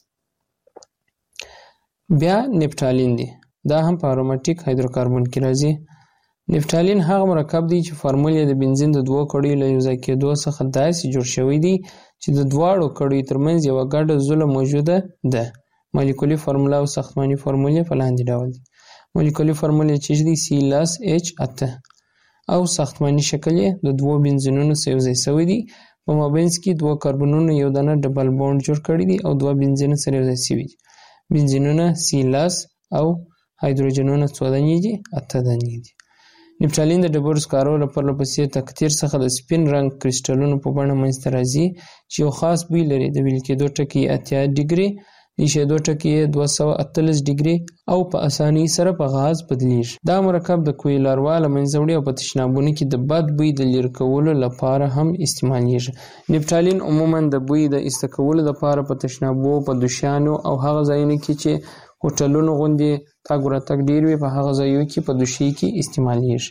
بیا نفټالین دی. دا هم په اروماتیک هایدروکاربن کې راځي. نفټالین هغه مرکب دی چې فارمول یې د بنزین د دوه کړیو له یوځای کېدو څخه داسې جوړ شوی دی چې د دواړو کړیو ترمنځ یوه ګډه زوله موجوده ده. مالیکولي فارموله او ساختماني فارمولې په لاندې ډول دي. مالیکولي فارمولې چې دي C+H8 او ساختماني شکل یې د دوو بنزینونو سره یوځای شوی دي. په مابینځ کې دوه کاربنونو یو دانه ډبل بانډ جوړ کړی دي او دوه بنزین سره یوځای شوي دي. بنزینونه C+ او هایدروجنونه 14 دانې دي، 8 دانې دي. نفتالین د ډبرو سکارو له پرله پسې تکثیر څخه د سپین رنګ کرسټلونو په بڼه منځته راځي چې یو خاص بوی لري. د ویل کېدو ټکي 80 ډیګري، د ایشېدو ټکي 248 ډیګري او په اسانۍ سره په غاز بدلیږي. دا مرکب د کوی لاروا له منځه وړي او په تشنابونو کې د بد بوی د لرې کولو لپاره هم استعمالیږي. نفتالین عموما د بوی د ایسته کولو لپاره په تشنابو، په دوشیانو او هغه ځایونو کې چې هوټلونو غوندې تګ راتګ ډیر وي په هغه ځایونو کې په دوشي کې استعمالیږي.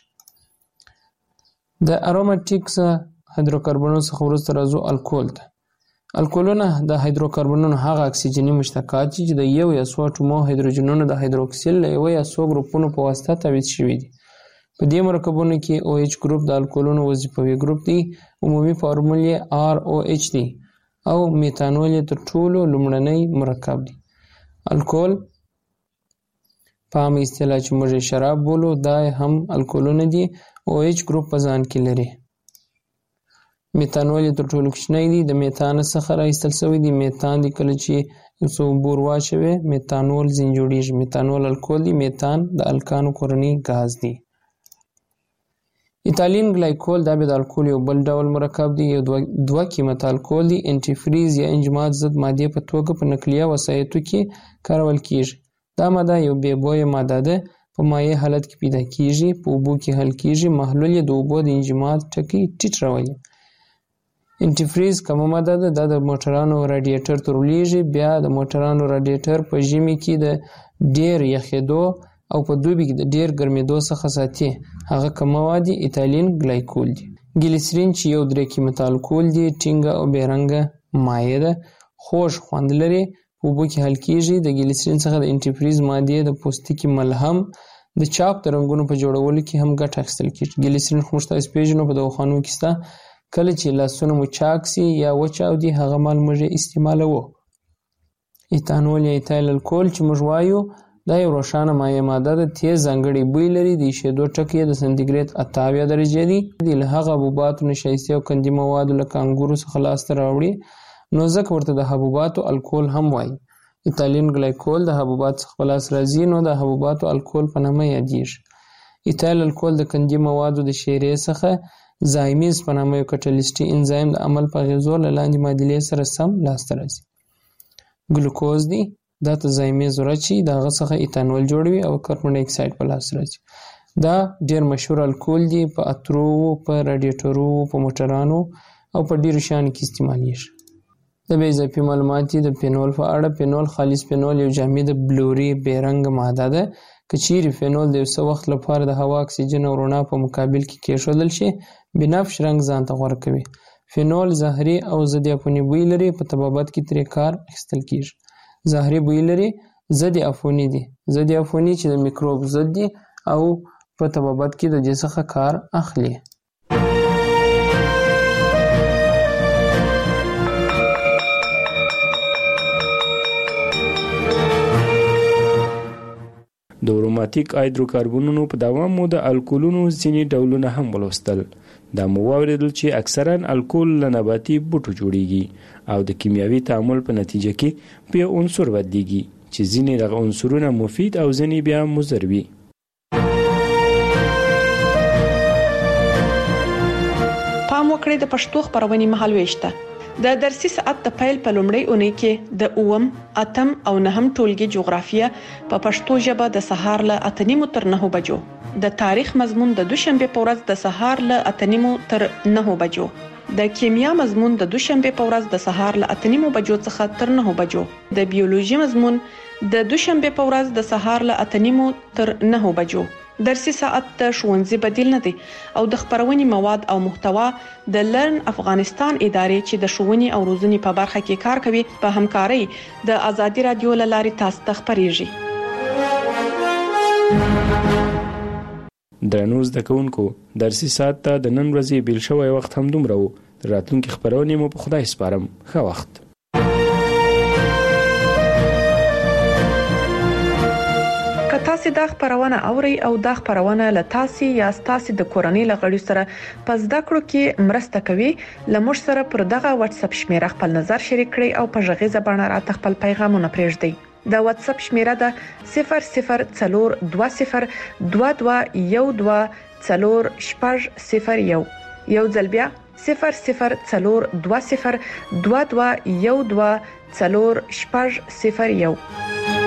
د اروماتیکس هایدروکاربنونو څخه وروسته راځو الکول ته. الکولونه د هایدروکاربنونو هغه اکسیجني مشتقات چې د یو یا څو اټومو هایدروجنونو د هایدروکسیل له یو یا څو ګروپونو په واسطه تابع شوي دي. په دې مرکبونو کې OH ګروپ د الکولونو وظیفوي ګروپ دی. عمومي فارمولې ROH دی او میتانول تر ټولو لومړنی مرکب دی. الکول په عامه اصطلاح چې موږ شراب بولو دا هم الکولونه دي. OH ګروپ په ځان کې لري. میتانول تر ټولو کوچنی دی. د میتان څخه راایستل شوی دی. میتان دی کله چې یو څو بور واچوي میتانول ځین جوړیږي. میتانول الکول دی. میتان د الکانو کورنی غاز دی. ایتالین ګلایکول دا به د الکول یو بل ډول مرکب دی. یو دوه قیمت الکول دی. انټي فریز یا انجماد ضد ماده په توګه په نقلیه وسایطو کې کارول کیږي. دا ماده یو بې بویه ماده ده. په مایع حالت کې پیدا کیږي، په اوبو کې حل کیږي. محلول یې د اوبو د انجماد ټکي ټیټ راولي. انټي فریز کومه ماده ده. دا د موټرانو رادیټر ته ورلیږي. بیا د موټرانو رادیټر په ژمي کې د ډیر یخېدو او په دوبي کې د ډیر ګرمېدو څخه ساتي. هغه کوم مواد دي؟ ایتالین ګلایکول دي. ګلیسرین چې یو درې قیمت الکول دی. ټینګه او بې رنګه مایع ده. خوږ خوند لري. په اوبو کې حل کیږي. د ګلیسرین څخه د انټي فریز مادې د پوستکي ملهم د چاپ د رنګونو په جوړولو کې هم ګټه اخیستل کیږي. ګلیسرین خو موږ تاسو پیژنو په دواخانو کې شته. کله چې لاسونه مو چاک سي یا وچاودي هغه مال موږ استعمالوو. ایتانول یا ایتایل الکول چې موږ وایو دا یو روښانه مایع ماده ده. تیز ځانګړی بوی لري. د ایشېدو ټکي د سانتیګریډ 78 درجې دي. له هغه حبوباتو نشایستې او قندي موادو لکه انګورو څخه لاسته راوړي نو ځکه ورته د حبوباتو الکول هم وایي. ایتالین ګلایکول د حبوباتو څخه په لاس راځي نو د حبوباتو الکول په نامه یادیږي. ایتایل الکول د قندي موادو د شیرې څخه زایمیز په نامه یو کټالیسټي انزایم د عمل په اغیزو له لاندې معادلې سره سم لاسته راځي. ګلوکوز دی. دا ته زایمیز ورچی د هغه څخه ایتانول جوړوي او کاربن ډای اکساید په لاس راځي. دا ډیر مشهور الکول دی. په اترو، په رادیټورو، په موټرانو او په ډیرو شیانو کې استعمالیږي. د بې اضافي معلومات د فینول په اړه. فینول خالص فینول یو جامد بلوري بې رنګه ماده ده. که چیرې فینول د یو څه وخت لپاره د هوا اکسیجن او رڼا په مقابل کې کېښودل شي بنفش رنګ ځان ته غوره کوي. فینول زهري او ضد عفوني بوی لري. په طبابت کې ترې کار اخیستل کیږي. زهري بوی لري. ضد عفوني دي. ضد عفوني چې د میکروب ضد دي او په طبابت کې د دې څخه کار اخلي. د اروماتیک هایدروکاربنونو په دوام مو د الکولونو ځینې ډولونه هم ولوستل. دا مو واوریدل چې اکثرا الکول له نباتي بوټو جوړیږي او د کیمیاوي تعامل په نتیجه کې په یو عنصر بدلیږي چې ځینې دغه عنصرونه مفید او ځینې بیا مضر وي. پام وکړئ د پښتو خبرونې مهالويشته. د درسي ساعت د پیل په لومړۍ اونۍ کې د 8 او 9 ټولګي جغرافیه په پښتو ژبه د سهار له 8:30 تر 9 بجو، د تاریخ مضمون د دوشنبه په ورځ د سهار له 8:30 تر 9 بجو، د کیمیا مضمون د دوشنبه په ورځ د سهار له 8:30 بجو څخه تر 9 بجو، د بیولوژي مضمون د دوشنبه په ورځ د سهار له 8:30 تر 9 بجو. درسي ساعت د ښوونځي بدیل نه دی او د خبرونې مواد او محتوا د لرن افغانستان ادارې چې د ښوونې او روزنې په برخه کې کار کوي په همکارۍ د ازادي رادیو لارې تاسو ته خبريږي. درنو زده کوونکو، درسي ساعت ته د نن ورځې بیل شوی وخت هم دومره و. راتلونکي خبرونه مو په خدای سپارم. ښه وخت. تاسو د خبرونه اوري او د خبرونه له تاسو یا تاسو د کورنۍ لغړي سره پس د کړو کې مرسته کوي لمر سره پر دغه واتس اپ شمیره خپل نظر شریک کړئ او په ژغه زبانه راته خپل پیغامونه پرېږدئ د واتس اپ شمیره د 002012124001 یو ځل بیا 002022124001